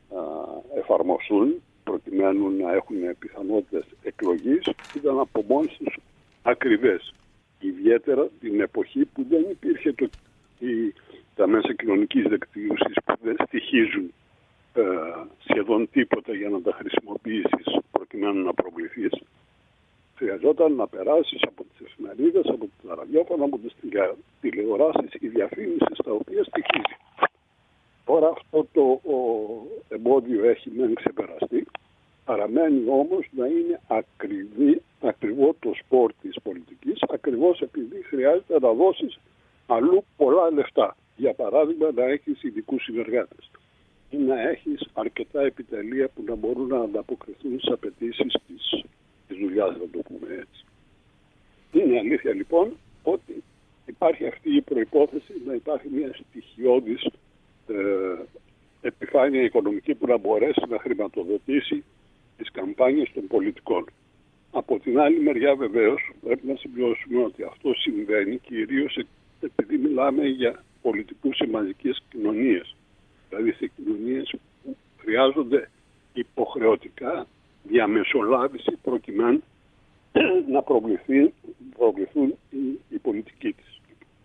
εφαρμοστούν προκειμένου να έχουν πιθανότητες εκλογής ήταν από μόνες τους ακριβές. Ιδιαίτερα την εποχή που δεν υπήρχε το, η, τα μέσα κοινωνικής δικτύωσης που δεν στοιχίζουν ε, σχεδόν τίποτα για να τα χρησιμοποιήσεις προκειμένου να προβληθείς. Χρειαζόταν να περάσεις από τις εφημερίδες, από τις ραδιόφωνα, από τις τηλεοράσεις, η διαφήμιση στα οποία στοιχίζει. Τώρα αυτό το ο, εμπόδιο έχει μεν ξεπεραστεί, παραμένει όμως να είναι ακριβή, ακριβό το σπορ της πολιτικής, ακριβώς επειδή χρειάζεται να δώσεις αλλού πολλά λεφτά. Για παράδειγμα, να έχεις ειδικούς συνεργάτες ή να έχεις αρκετά επιτελεία που να μπορούν να ανταποκριθούν στις απαιτήσεις της, της δουλειάς, να το πούμε έτσι. Είναι αλήθεια λοιπόν ότι υπάρχει αυτή η προϋπόθεση να υπάρχει μια στοιχειώδης ε, επιφάνεια οικονομική που να μπορέσει να χρηματοδοτήσει τις καμπάνιες των πολιτικών. Από την άλλη μεριά βεβαίως πρέπει να συμπληρώσουμε ότι αυτό συμβαίνει κυρίως επειδή μιλάμε για πολιτικούς σε μαζικές κοινωνίες. Δηλαδή σε κοινωνίες που χρειάζονται υποχρεωτικά διαμεσολάβηση προκειμένου να προβληθούν, προβληθούν οι, οι πολιτικοί της.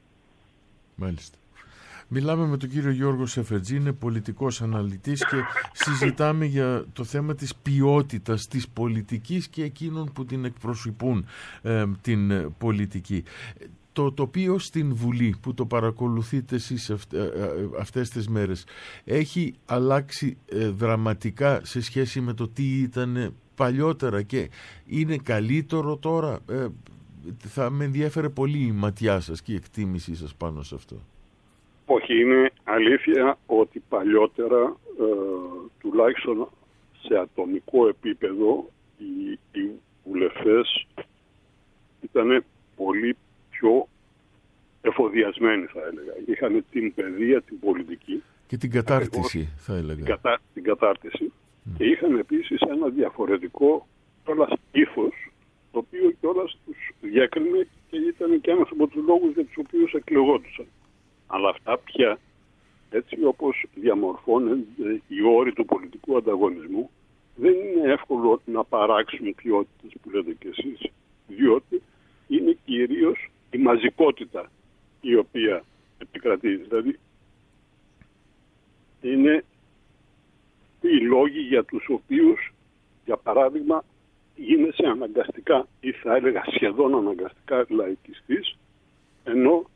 Μάλιστα. Μιλάμε με τον κύριο Γιώργο Σεφερτζή, είναι πολιτικός αναλυτής και συζητάμε για το θέμα της ποιότητας της πολιτικής και εκείνων που την εκπροσωπούν ε, την πολιτική. Το τοπίο στην Βουλή που το παρακολουθείτε εσείς αυτές τις μέρες έχει αλλάξει ε, δραματικά σε σχέση με το τι ήταν παλιότερα και είναι καλύτερο τώρα? Ε, θα με ενδιέφερε πολύ η ματιά σας και η εκτίμησή σας πάνω σε αυτό. Όχι, είναι αλήθεια ότι παλιότερα, ε, τουλάχιστον σε ατομικό επίπεδο, οι, οι βουλευτές ήταν πολύ πιο εφοδιασμένοι, θα έλεγα. Είχαν την παιδεία, την πολιτική. Και την κατάρτιση, ακριβώς, θα έλεγα. Την, κατα, την κατάρτιση. Mm. Και είχαν επίσης ένα διαφορετικό κιόλας ήθος, το οποίο κιόλας τους διέκρινε και ήταν και ένας από τους λόγους για τους οποίους εκλεγόντουσαν. Αλλά αυτά πια, έτσι όπως διαμορφώνονται οι όροι του πολιτικού ανταγωνισμού, δεν είναι εύκολο να παράξουν ποιότητες που λέτε κι εσείς, διότι είναι κυρίως η μαζικότητα η οποία επικρατεί. Δηλαδή είναι οι λόγοι για τους οποίους, για παράδειγμα, γίνεσαι αναγκαστικά ή θα έλεγα σχεδόν αναγκαστικά λαϊκιστής, ενώ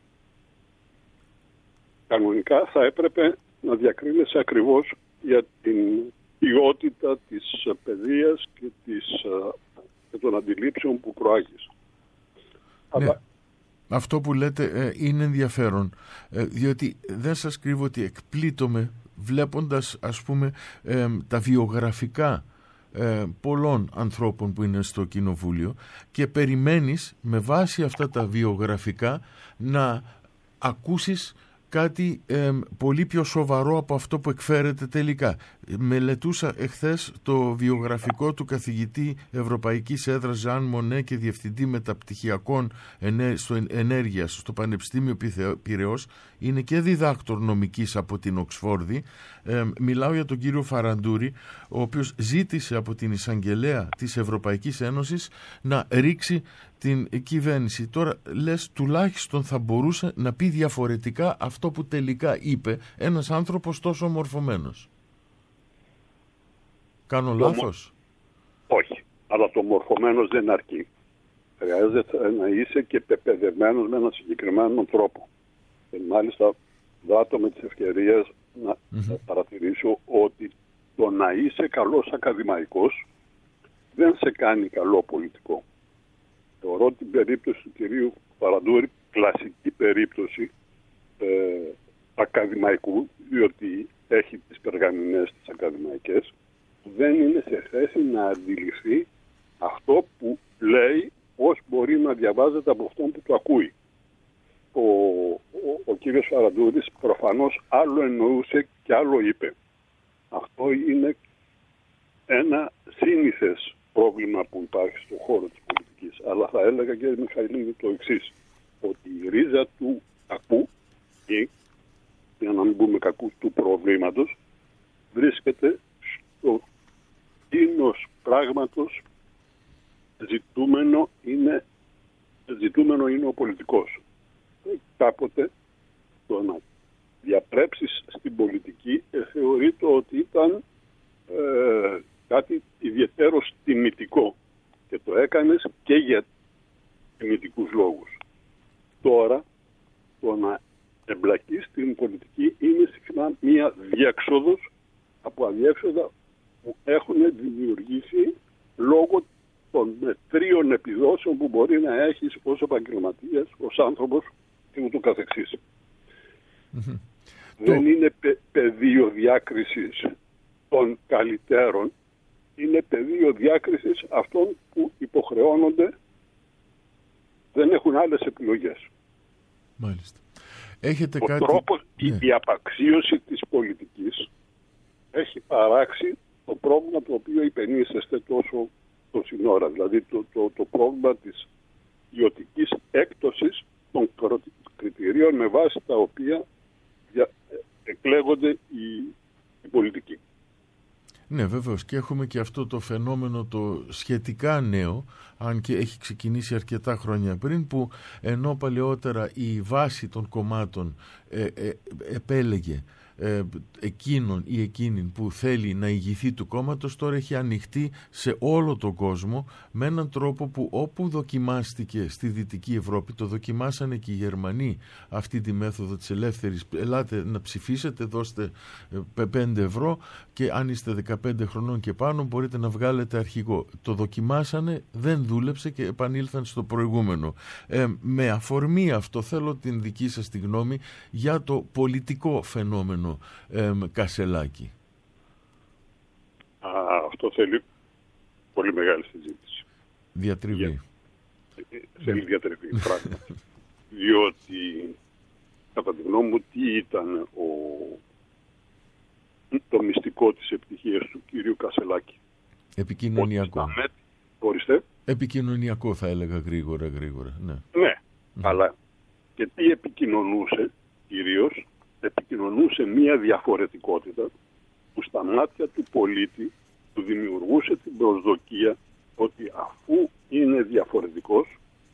κανονικά θα έπρεπε να διακρίνεσαι ακριβώς για την ποιότητα της παιδείας και, της, και των αντιλήψεων που προάγεις. Ναι. Αλλά... Αυτό που λέτε ε, είναι ενδιαφέρον, ε, διότι δεν σας κρύβω ότι εκπλήττομαι βλέποντας, ας πούμε, ε, τα βιογραφικά ε, πολλών ανθρώπων που είναι στο κοινοβούλιο και περιμένεις με βάση αυτά τα βιογραφικά να ακούσεις κάτι ε, πολύ πιο σοβαρό από αυτό που εκφέρεται τελικά. Μελετούσα εχθές το βιογραφικό του καθηγητή Ευρωπαϊκής Έδρας Ζαν Μονέ και διευθυντή μεταπτυχιακών ενέ, στο ενέργειας στο Πανεπιστήμιο Πειραιώς. Είναι και διδάκτορ νομικής από την Οξφόρδη. Ε, μιλάω για τον κύριο Φαραντούρη, ο οποίος ζήτησε από την εισαγγελέα της Ευρωπαϊκής Ένωσης να ρίξει την κυβέρνηση. Τώρα λες τουλάχιστον θα μπορούσε να πει διαφορετικά αυτό που τελικά είπε ένας άνθρωπος τόσο μορφωμένος. Κάνω το λάθος? Μο... Όχι, αλλά το μορφωμένος δεν αρκεί. Χρειάζεται να είσαι και πεπαιδευμένος με έναν συγκεκριμένο τρόπο. Και μάλιστα δράτω με τις ευκαιρίες να mm-hmm. παρατηρήσω ότι το να είσαι καλός ακαδημαϊκός δεν σε κάνει καλό πολιτικό. Θεωρώ την περίπτωση του κυρίου Φαραντούρη κλασική περίπτωση ε, ακαδημαϊκού, διότι έχει τις περγαμηνές τις ακαδημαϊκές, δεν είναι σε θέση να αντιληφθεί αυτό που λέει, πώς μπορεί να διαβάζεται από αυτόν που το ακούει. Ο, ο, ο κύριος Φαραντούρης προφανώς άλλο εννοούσε και άλλο είπε. Αυτό είναι ένα σύνηθες πρόβλημα που υπάρχει στον χώρο της πολιτικής. Αλλά θα έλεγα, κύριε Μιχαηλίδη, το εξής, ότι η ρίζα του κακού, ή για να μην πούμε κακού, του προβλήματος, βρίσκεται στο τίνος πράγματος ζητούμενο είναι, ζητούμενο είναι ο πολιτικός. Κάποτε το να διαπρέψεις στην πολιτική ε, θεωρείται ότι ήταν ε, κάτι ιδιαίτερο τιμητικό και το έκανες και για τιμητικούς λόγους. Τώρα το να εμπλακείς στην πολιτική είναι συχνά μία διέξοδος από αδιέξοδα που έχουν δημιουργήσει λόγω των μετρίων επιδόσεων που μπορεί να έχεις ως επαγγελματίας, ως άνθρωπος και ούτω καθεξής. Mm-hmm. Δεν το... είναι πε, πεδίο διάκρισης των καλλιτέρων, είναι πεδίο διάκρισης αυτών που υποχρεώνονται, δεν έχουν άλλες επιλογές. Μάλιστα. Έχετε Ο κάτι... τρόπος, ναι. η απαξίωση της πολιτικής έχει παράξει το πρόβλημα το οποίο υπενήσεστε τόσο τόση ώρα, δηλαδή το, το, το πρόβλημα της ιωτικής έκπτωσης των κριτηρίων με βάση τα οποία δια, εκλέγονται οι, οι πολιτικοί. Ναι, βέβαιως, και έχουμε και αυτό το φαινόμενο το σχετικά νέο, αν και έχει ξεκινήσει αρκετά χρόνια πριν, που ενώ παλαιότερα η βάση των κομμάτων ε, ε, επέλεγε ε, εκείνον ή εκείνην που θέλει να ηγηθεί του κόμματος, τώρα έχει ανοιχτεί σε όλο τον κόσμο με έναν τρόπο που όπου δοκιμάστηκε στη Δυτική Ευρώπη, το δοκιμάσανε και οι Γερμανοί αυτή τη μέθοδο της ελεύθερης, ελάτε να ψηφίσετε, δώστε πέντε ευρώ και αν είστε δεκαπέντε χρονών και πάνω μπορείτε να βγάλετε αρχηγό. Το δοκιμάσανε, δεν δούλεψε και επανήλθαν στο προηγούμενο. Ε, με αφορμή αυτό θέλω την δική σας τη γνώμη για το πολιτικό φαινόμενο ε, Κασελάκη. Α, αυτό θέλει πολύ μεγάλη συζήτηση. Διατριβή. Για, θέλει διατριβή, πράγματι. Διότι, κατά τη γνώμη μου, τι ήταν ο, το μυστικό της επιτυχίας του κύριου Κασελάκη? Επικοινωνιακό. Ότι, ορίστε. Επικοινωνιακό θα έλεγα γρήγορα, γρήγορα. Ναι, ναι mm. αλλά και τι επικοινωνούσε κυρίως? Επικοινωνούσε μία διαφορετικότητα που στα μάτια του πολίτη του δημιουργούσε την προσδοκία ότι αφού είναι διαφορετικός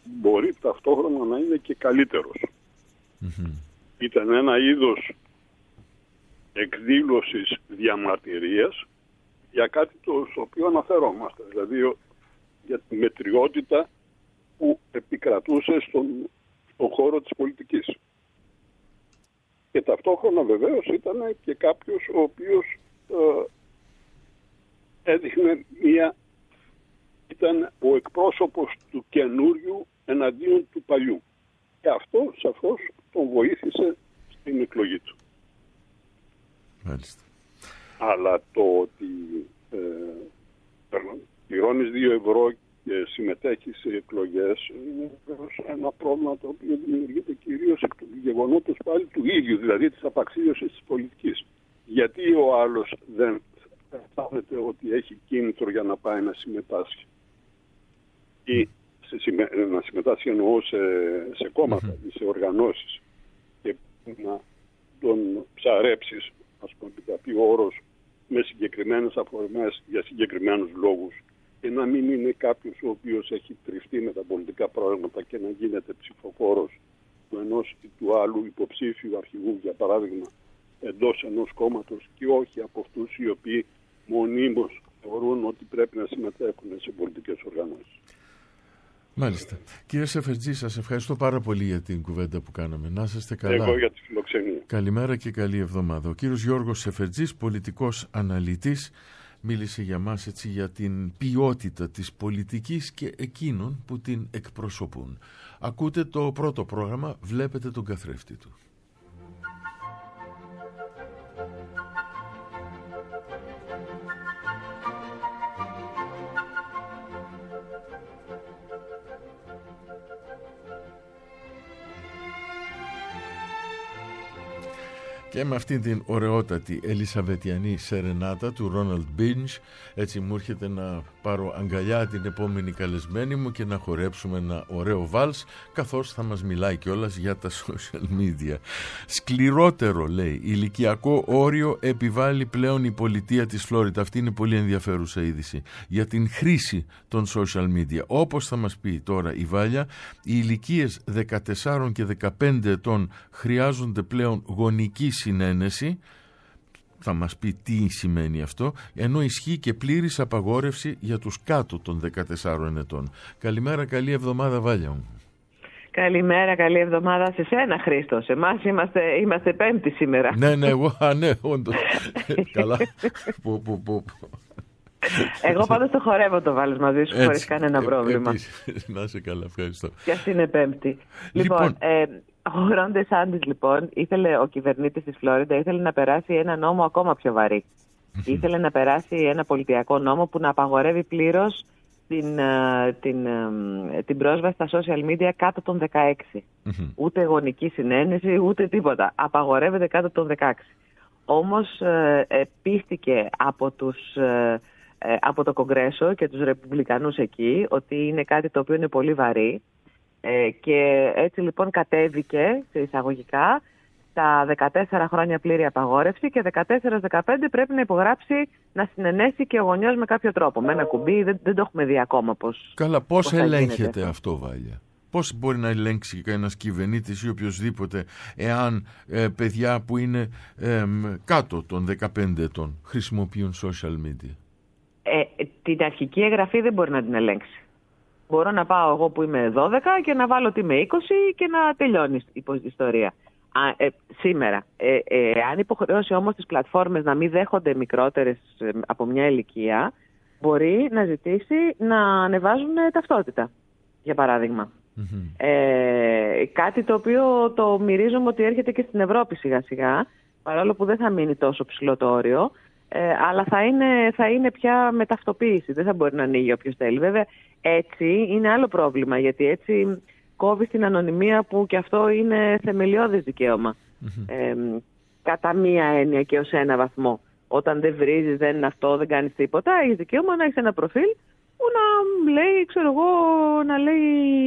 μπορεί ταυτόχρονα να είναι και καλύτερος. Mm-hmm. Ήταν ένα είδος εκδήλωσης διαμαρτυρίας για κάτι το στο οποίο αναφερόμαστε, δηλαδή για τη μετριότητα που επικρατούσε στον, στον χώρο της πολιτικής. Και ταυτόχρονα βεβαίως ήταν και κάποιος ο οποίος ε, έδειχνε μία, ήταν ο εκπρόσωπος του καινούριου εναντίον του παλιού. Και αυτό σαφώς τον βοήθησε στην εκλογή του. Μάλιστα. Αλλά το ότι ε, πληρώνεις δύο ευρώ και συμμετέχεις σε εκλογές είναι ένα πρόβλημα το οποίο δημιουργείται κυρίως εκ του γεγονότος πάλι του ίδιου, δηλαδή της απαξίωσης της πολιτικής. Γιατί ο άλλος δεν αισθάνεται ότι έχει κίνητρο για να πάει να συμμετάσχει ή σε, να συμμετάσχει εννοώ σε, σε κόμματα mm-hmm. ή σε οργανώσεις και να τον ψαρέψεις, ας πούμε, πει ο όρος, με συγκεκριμένες αφορμές για συγκεκριμένους λόγους και να μην είναι κάποιος ο οποίος έχει τριφτεί με τα πολιτικά πρόγραμματα και να γίνεται ψηφοφόρος του ενός ή του άλλου υποψήφιου αρχηγού, για παράδειγμα, εντός ενός κόμματος και όχι από αυτούς οι οποίοι μονίμως θεωρούν ότι πρέπει να συμμετέχουν σε πολιτικές οργανώσεις. Μάλιστα. Κύριε Σεφερτζή, σας ευχαριστώ πάρα πολύ για την κουβέντα που κάναμε. Να είστε καλά. Εγώ για τη φιλοξενία. Καλημέρα και καλή εβδομάδα. Ο κύριος Γιώργος Σεφερτζής, πολιτικός αναλυτής, μίλησε για μας έτσι για την ποιότητα της πολιτικής και εκείνων που την εκπροσωπούν. Ακούτε το πρώτο πρόγραμμα, βλέπετε τον καθρέφτη του. Και με αυτήν την ωραιότατη ελισαβετιανή σερενάτα του Ρόναλντ Μπίντζ, έτσι μου έρχεται να πάρω αγκαλιά την επόμενη καλεσμένη μου και να χορέψουμε ένα ωραίο βάλς, καθώς θα μας μιλάει κιόλας για τα social media. Σκληρότερο, λέει, ηλικιακό όριο επιβάλλει πλέον η πολιτεία της Φλόριντα. Αυτή είναι πολύ ενδιαφέρουσα είδηση για την χρήση των social media. Όπως θα μας πει τώρα η Βάλια, οι ηλικίες δεκατεσσάρων και δεκαπέντε ετών χρειάζονται πλέον γονική συνένεση. Θα μας πει τι σημαίνει αυτό, ενώ ισχύει και πλήρης απαγόρευση για τους κάτω των δεκατεσσάρων ετών. Καλημέρα, καλή εβδομάδα, Βάλια μου. Καλημέρα, καλή εβδομάδα σε σένα, Χρήστος. Εμάς είμαστε, είμαστε πέμπτη σήμερα. Ναι, ναι, εγώ, α, ναι, όντως. Καλά. Πω, πω, πω. Εγώ πάντως το χορεύω το βάλεις μαζί σου χωρίς κανένα πρόβλημα. Επίσης, να είσαι καλά, ευχαριστώ. Και αυτή είναι πέμπτη. Λοιπόν, Λοιπόν ε, ο Ρον Ντεσάντις, λοιπόν, ήθελε, ο κυβερνήτης της Φλόριντα ήθελε να περάσει ένα νόμο ακόμα πιο βαρύ. Ήθελε να περάσει ένα πολιτιακό νόμο που να απαγορεύει πλήρως την, την, την πρόσβαση στα social media κάτω των δεκαέξι. Ούτε γονική συνένεση, ούτε τίποτα. Απαγορεύεται κάτω των δεκαέξι. Όμως ε, ε, πίστηκε από, τους, ε, ε, από το Κογκρέσο και τους Ρεπουμπλικανούς εκεί ότι είναι κάτι το οποίο είναι πολύ βαρύ. Ε, και έτσι λοιπόν κατέβηκε σε εισαγωγικά στα δεκατέσσερα χρόνια πλήρη απαγόρευση και δεκατέσσερα δεκαπέντε πρέπει να υπογράψει, να συνενέσει και ο γονιός με κάποιο τρόπο. Με ένα κουμπί, δεν, δεν το έχουμε δει ακόμα πώς. Καλά, πώς, πώς ελέγχεται αυτό. αυτό, Βάλια? Πώς μπορεί να ελέγξει ένας κυβερνήτης ή οποιοσδήποτε εάν ε, παιδιά που είναι ε, κάτω των δεκαπέντε ετών χρησιμοποιούν social media? Ε, την αρχική εγγραφή δεν μπορεί να την ελέγξει. Μπορώ να πάω εγώ που είμαι δώδεκα και να βάλω ότι είμαι είκοσι και να τελειώνει η ιστορία. Α, ε, σήμερα, ε, ε, αν υποχρεώσει όμως τις πλατφόρμες να μην δέχονται μικρότερες ε, από μια ηλικία, μπορεί να ζητήσει να ανεβάζουν ταυτότητα, για παράδειγμα. Mm-hmm. Ε, κάτι το οποίο το μυρίζομαι ότι έρχεται και στην Ευρώπη σιγά σιγά, παρόλο που δεν θα μείνει τόσο ψηλό το όριο, ε, αλλά θα είναι, θα είναι πια με ταυτοποίηση, δεν θα μπορεί να ανοίγει όποιος θέλει. Βέβαια, έτσι είναι άλλο πρόβλημα, γιατί έτσι κόβει την ανωνυμία που και αυτό είναι θεμελιώδες δικαίωμα. Mm-hmm. Ε, κατά μία έννοια και ως ένα βαθμό. Όταν δεν βρίζεις, δεν είναι αυτό, δεν κάνεις τίποτα, έχεις δικαίωμα να έχεις ένα προφίλ που να λέει, ξέρω εγώ, να λέει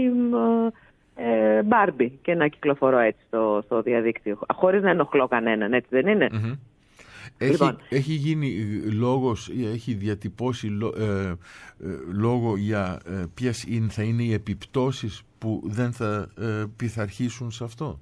ε, Barbie και να κυκλοφορώ έτσι στο, στο διαδίκτυο, χωρίς να ενοχλώ κανέναν, έτσι δεν είναι? Mm-hmm. Έχει, Λοιπόν, έχει γίνει λόγος ή έχει διατυπώσει λό, ε, ε, λόγο για ε, ποιες είναι, θα είναι οι επιπτώσεις που δεν θα ε, πειθαρχήσουν σε αυτό?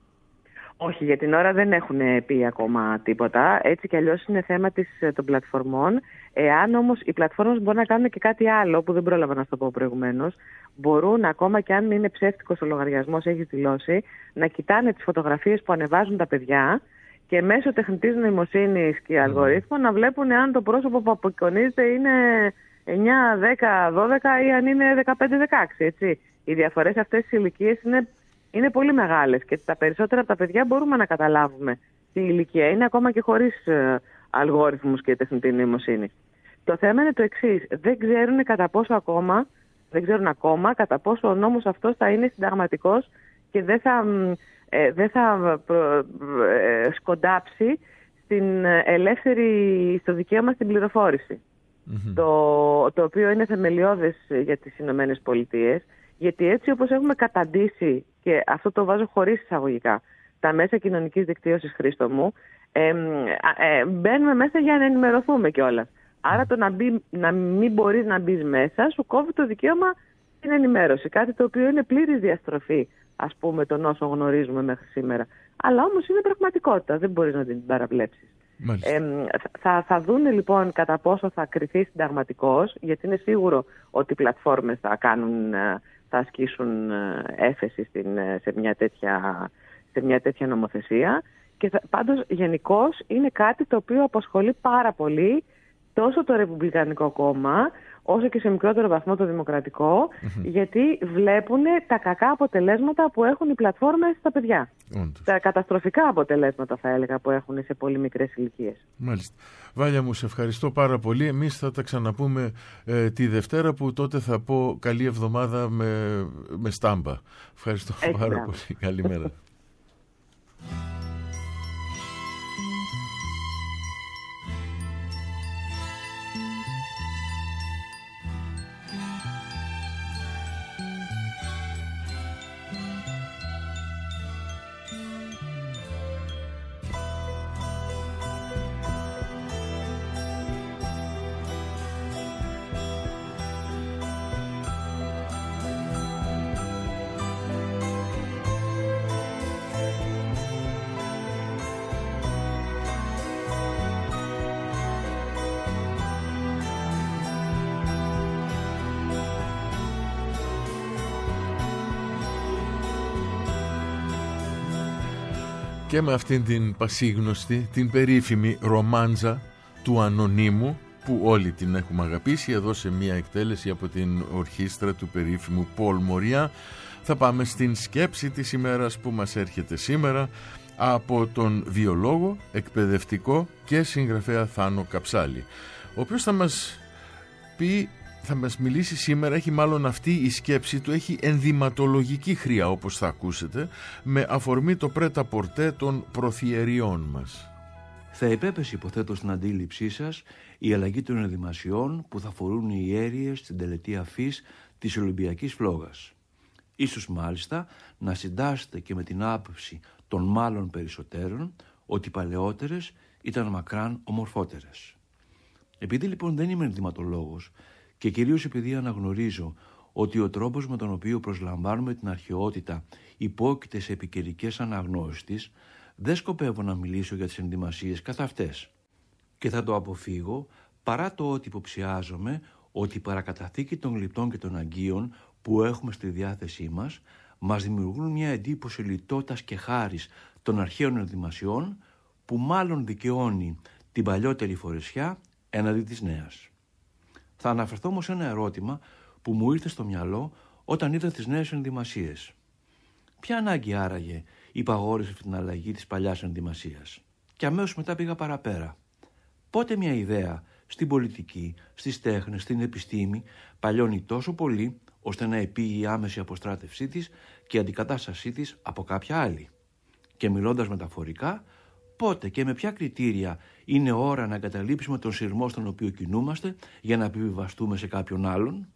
όχι, για την ώρα δεν έχουν πει ακόμα τίποτα. Έτσι κι αλλιώς είναι θέμα της, των πλατφορμών. Εάν όμως οι πλατφόρμες μπορούν να κάνουν και κάτι άλλο, που δεν πρόλαβα να το πω προηγουμένως, μπορούν, ακόμα και αν είναι ψεύτικος ο λογαριασμός, έχει δηλώσει, να κοιτάνε τις φωτογραφίες που ανεβάζουν τα παιδιά και μέσω τεχνητής νοημοσύνης και αλγορίθμων να βλέπουν αν το πρόσωπο που απεικονίζεται είναι εννιά, δέκα, δώδεκα ή αν είναι δεκαπέντε, δεκαέξι. Έτσι. Οι διαφορές αυτές στις ηλικίες είναι, είναι πολύ μεγάλες και τα περισσότερα από τα παιδιά μπορούμε να καταλάβουμε τι ηλικία είναι, ακόμα και χωρίς ε, αλγόριθμους και τεχνητή νοημοσύνη. Το θέμα είναι το εξής. Δεν ξέρουν κατά πόσο ακόμα, δεν ξέρουν ακόμα κατά πόσο ο νόμος αυτός θα είναι συνταγματικός και δεν θα, ε, δεν θα προ, ε, σκοντάψει στην ελεύθερη, στο δικαίωμα στην πληροφόρηση. Mm-hmm. Το, το οποίο είναι θεμελιώδες για τις Ηνωμένες Πολιτείες, γιατί έτσι όπως έχουμε καταντήσει, και αυτό το βάζω χωρίς εισαγωγικά, τα μέσα κοινωνικής δικτύωσης, Χρήστο μου, ε, ε, μπαίνουμε μέσα για να ενημερωθούμε κιόλας. Άρα το να, μπει, να μην μπορείς να μπεις μέσα σου κόβει το δικαίωμα στην ενημέρωση. Κάτι το οποίο είναι πλήρης διαστροφή, ας πούμε, των όσων γνωρίζουμε μέχρι σήμερα. Αλλά όμως είναι πραγματικότητα, δεν μπορείς να την παραβλέψεις. Ε, θα, θα δούνε λοιπόν κατά πόσο θα κριθεί συνταγματικός, γιατί είναι σίγουρο ότι οι πλατφόρμες θα, κάνουν, θα ασκήσουν έφεση στην, σε, μια τέτοια, σε μια τέτοια νομοθεσία. Και θα, πάντως γενικώς είναι κάτι το οποίο απασχολεί πάρα πολύ τόσο το Ρεπουμπλικανικό κόμμα, όσο και σε μικρότερο βαθμό το Δημοκρατικό, mm-hmm. γιατί βλέπουν τα κακά αποτελέσματα που έχουν οι πλατφόρμες στα παιδιά. Όντως. Τα καταστροφικά αποτελέσματα, θα έλεγα, που έχουν σε πολύ μικρές ηλικίες. Μάλιστα. Βάλια μου, σε ευχαριστώ πάρα πολύ. Εμείς θα τα ξαναπούμε ε, τη Δευτέρα, που τότε θα πω καλή εβδομάδα με, με στάμπα. Ευχαριστώ Έτσι, πάρα να. πολύ. Καλημέρα. Και με αυτήν την πασίγνωστη, την περίφημη ρομάντζα του Ανωνύμου, που όλοι την έχουμε αγαπήσει, εδώ σε μια εκτέλεση από την ορχήστρα του περίφημου Πολ Μοριά, θα πάμε στην σκέψη της ημέρας που μας έρχεται σήμερα από τον βιολόγο, εκπαιδευτικό και συγγραφέα Θάνο Καψάλη, ο οποίος θα μας πει, θα μας μιλήσει σήμερα, έχει μάλλον αυτή η σκέψη του, έχει ενδυματολογική χρειά, όπως θα ακούσετε, με αφορμή το πρέτα-πορτέ των προθιεριών μας. Θα επέπεσε, υποθέτω, στην αντίληψή σας η αλλαγή των ενδυμασιών που θα φορούν οι ιέρειες στην τελετή αφής της Ολυμπιακής Φλόγας. Ίσως μάλιστα να συντάσσετε και με την άποψη των μάλλον περισσότερων ότι οι παλαιότερες ήταν μακράν ομορφότερες. Επειδή λοιπόν δεν είμαι ενδυματολόγος, και κυρίως επειδή αναγνωρίζω ότι ο τρόπος με τον οποίο προσλαμβάνουμε την αρχαιότητα υπόκειται σε επικαιρικές αναγνώσεις της, δεν σκοπεύω να μιλήσω για τις ενδυμασίες καθ' αυτές. Και θα το αποφύγω παρά το ότι υποψιάζομαι ότι η παρακαταθήκη των γλυπτών και των αγκίων που έχουμε στη διάθεσή μας μας δημιουργούν μια εντύπωση λιτότητας και χάρης των αρχαίων ενδυμασιών που μάλλον δικαιώνει την παλιότερη φορεσιά έναντι της νέας. Θα αναφερθώ όμως σε ένα ερώτημα που μου ήρθε στο μυαλό όταν είδα τις νέες ενδυμασίες. Ποια ανάγκη άραγε υπαγόρευσε αυτή την αλλαγή της παλιάς ενδυμασίας? Και αμέσως μετά πήγα παραπέρα. Πότε μια ιδέα στην πολιτική, στις τέχνες, στην επιστήμη παλιώνει τόσο πολύ ώστε να επήγει η άμεση αποστράτευσή της και η αντικατάστασή της από κάποια άλλη? Και μιλώντας μεταφορικά, πότε και με ποια κριτήρια είναι ώρα να εγκαταλείψουμε τον σειρμό στον οποίο κινούμαστε για να επιβιβαστούμε σε κάποιον άλλον?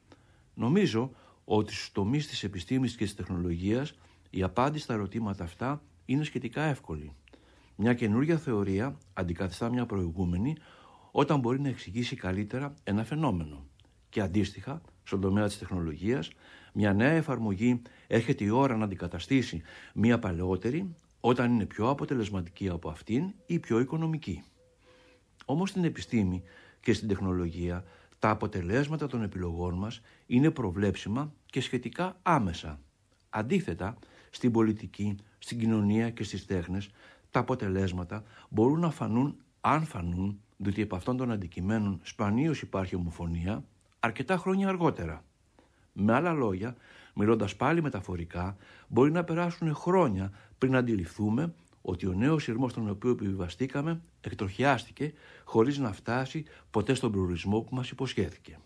Νομίζω ότι στους τομείς της επιστήμης και της τεχνολογίας η απάντηση στα ερωτήματα αυτά είναι σχετικά εύκολη. Μια καινούργια θεωρία αντικαθιστά μια προηγούμενη όταν μπορεί να εξηγήσει καλύτερα ένα φαινόμενο. Και αντίστοιχα, στον τομέα της τεχνολογίας, μια νέα εφαρμογή έρχεται η ώρα να αντικαταστήσει μια παλαιότερη όταν είναι πιο αποτελεσματική από αυτήν ή πιο οικονομική. Όμως στην επιστήμη και στην τεχνολογία τα αποτελέσματα των επιλογών μας είναι προβλέψιμα και σχετικά άμεσα. Αντίθετα, στην πολιτική, στην κοινωνία και στις τέχνες, τα αποτελέσματα μπορούν να φανούν, αν φανούν, διότι επ' αυτών των αντικειμένων σπανίως υπάρχει ομοφωνία, αρκετά χρόνια αργότερα. Με άλλα λόγια, μιλώντας πάλι μεταφορικά, μπορεί να περάσουν χρόνια πριν αντιληφθούμε ότι ο νέος σειρμός τον οποίο επιβιβαστήκαμε εκτροχιάστηκε χωρίς να φτάσει ποτέ στον προορισμό που μας υποσχέθηκε.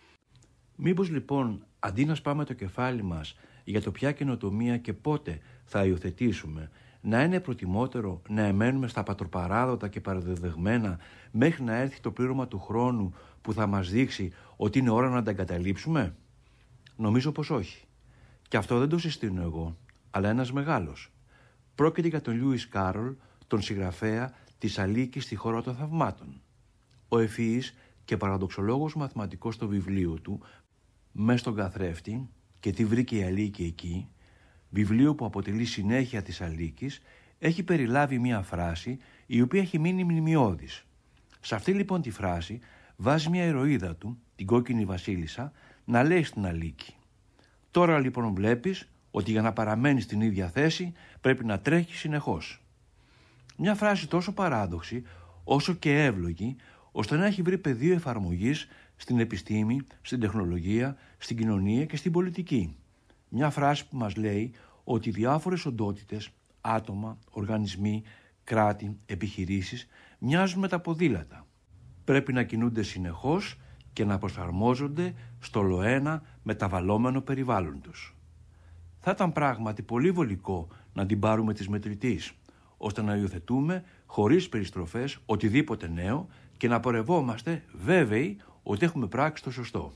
Μήπως λοιπόν, αντί να σπάμε το κεφάλι μας για το ποια καινοτομία και πότε θα υιοθετήσουμε, να είναι προτιμότερο να εμένουμε στα πατροπαράδοτα και παραδεδεγμένα μέχρι να έρθει το πλήρωμα του χρόνου που θα μας δείξει ότι είναι ώρα να τα εγκαταλείψουμε? Νομίζω πως όχι. Και αυτό δεν το συστήνω εγώ, αλλά ένας μεγάλος. Πρόκειται για τον Λιούις Κάρολ, τον συγγραφέα της Αλίκης στη χώρα των θαυμάτων. Ο ευφυής και παραδοξολόγος μαθηματικός στο βιβλίο του «Μες στον καθρέφτη» και «Τι βρήκε η Αλίκη εκεί», βιβλίο που αποτελεί συνέχεια της Αλίκης, έχει περιλάβει μία φράση η οποία έχει μείνει μνημειώδης. Σε αυτή λοιπόν τη φράση βάζει μια ηρωίδα του, την κόκκινη βασίλισσα, να λέει στην Αλίκη: «Τώρα λοιπόν βλέπεις ότι για να παραμένεις στην ίδια θέση πρέπει να τρέχεις συνεχώς». Μια φράση τόσο παράδοξη όσο και εύλογη, ώστε να έχει βρει πεδίο εφαρμογής στην επιστήμη, στην τεχνολογία, στην κοινωνία και στην πολιτική. Μια φράση που μας λέει ότι διάφορες οντότητες, άτομα, οργανισμοί, κράτη, επιχειρήσεις μοιάζουν με τα ποδήλατα. Πρέπει να κινούνται συνεχώς και να προσαρμόζονται στο λοένα μεταβαλλόμενο περιβάλλον τους. Θα ήταν πράγματι πολύ βολικό να την πάρουμε της μετρητής, ώστε να υιοθετούμε χωρίς περιστροφές οτιδήποτε νέο και να πορευόμαστε βέβαιοι ότι έχουμε πράξει το σωστό.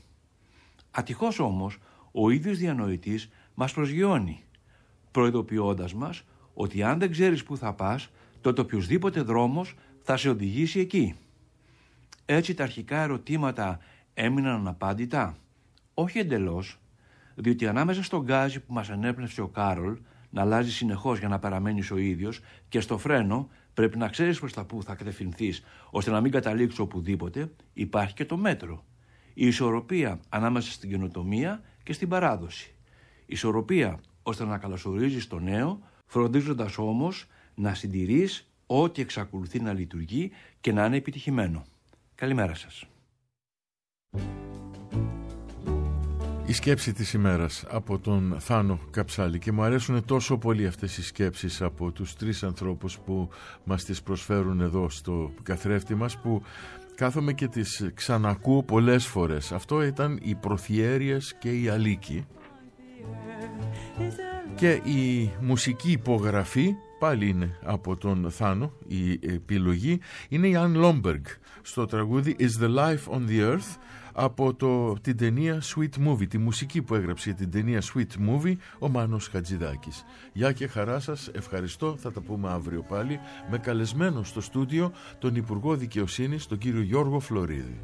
Ατυχώς όμως, ο ίδιος διανοητής μας προσγειώνει, προειδοποιώντας μας ότι αν δεν ξέρεις πού θα πας, τότε οποιοσδήποτε δρόμος θα σε οδηγήσει εκεί. Έτσι τα αρχικά ερωτήματα έμειναν αναπάντητα? Όχι εντελώς, διότι ανάμεσα στον γκάζι που μας ενέπνευσε ο Κάρολ να αλλάζει συνεχώς για να παραμένεις ο ίδιος και στο φρένο πρέπει να ξέρεις προς τα που θα κατευθυνθείς ώστε να μην καταλήξεις οπουδήποτε, υπάρχει και το μέτρο. Η ισορροπία ανάμεσα στην καινοτομία και στην παράδοση. Ισορροπία ώστε να καλωσορίζεις το νέο, φροντίζοντας όμως να συντηρείς ό,τι εξακολουθεί να λειτουργεί και να είναι επιτυχημένο. Καλημέρα σας. Η σκέψη της ημέρας από τον Θάνο Καψάλη, και μου αρέσουν τόσο πολύ αυτές οι σκέψεις από τους τρεις ανθρώπους που μας τις προσφέρουν εδώ στο καθρέφτη μας, που κάθομαι και τις ξανακούω πολλές φορές. Αυτό ήταν οι Προθιέριες και η Αλίκη, και η μουσική υπογραφή πάλι είναι από τον Θάνο. Η επιλογή είναι η Ann Lomberg στο τραγούδι Is the Life on the Earth από το, την ταινία Sweet Movie, τη μουσική που έγραψε την ταινία Sweet Movie ο Μάνος Χατζηδάκης. Γεια και χαρά σας, ευχαριστώ, θα τα πούμε αύριο πάλι με καλεσμένο στο στούντιο τον Υπουργό Δικαιοσύνης, τον κύριο Γιώργο Φλωρίδη.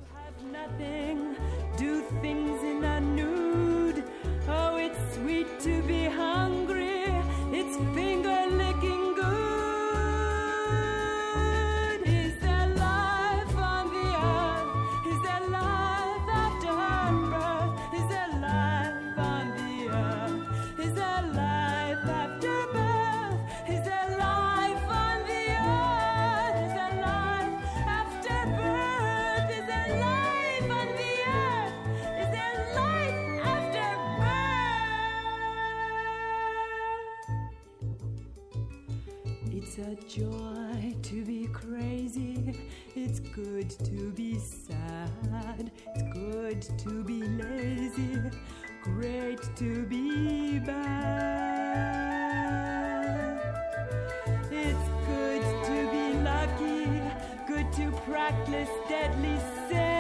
It's a joy to be crazy, it's good to be sad, it's good to be lazy, great to be bad. It's good to be lucky, good to practice deadly sin.